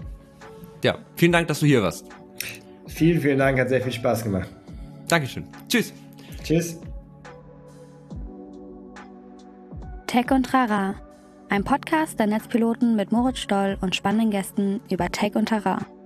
Ja, vielen Dank, dass du hier warst. Vielen, vielen Dank, hat sehr viel Spaß gemacht. Dankeschön. Tschüss. Tschüss. Tech und Trara, ein Podcast der Netzpiloten mit Moritz Stoll und spannenden Gästen über Tech und Trara.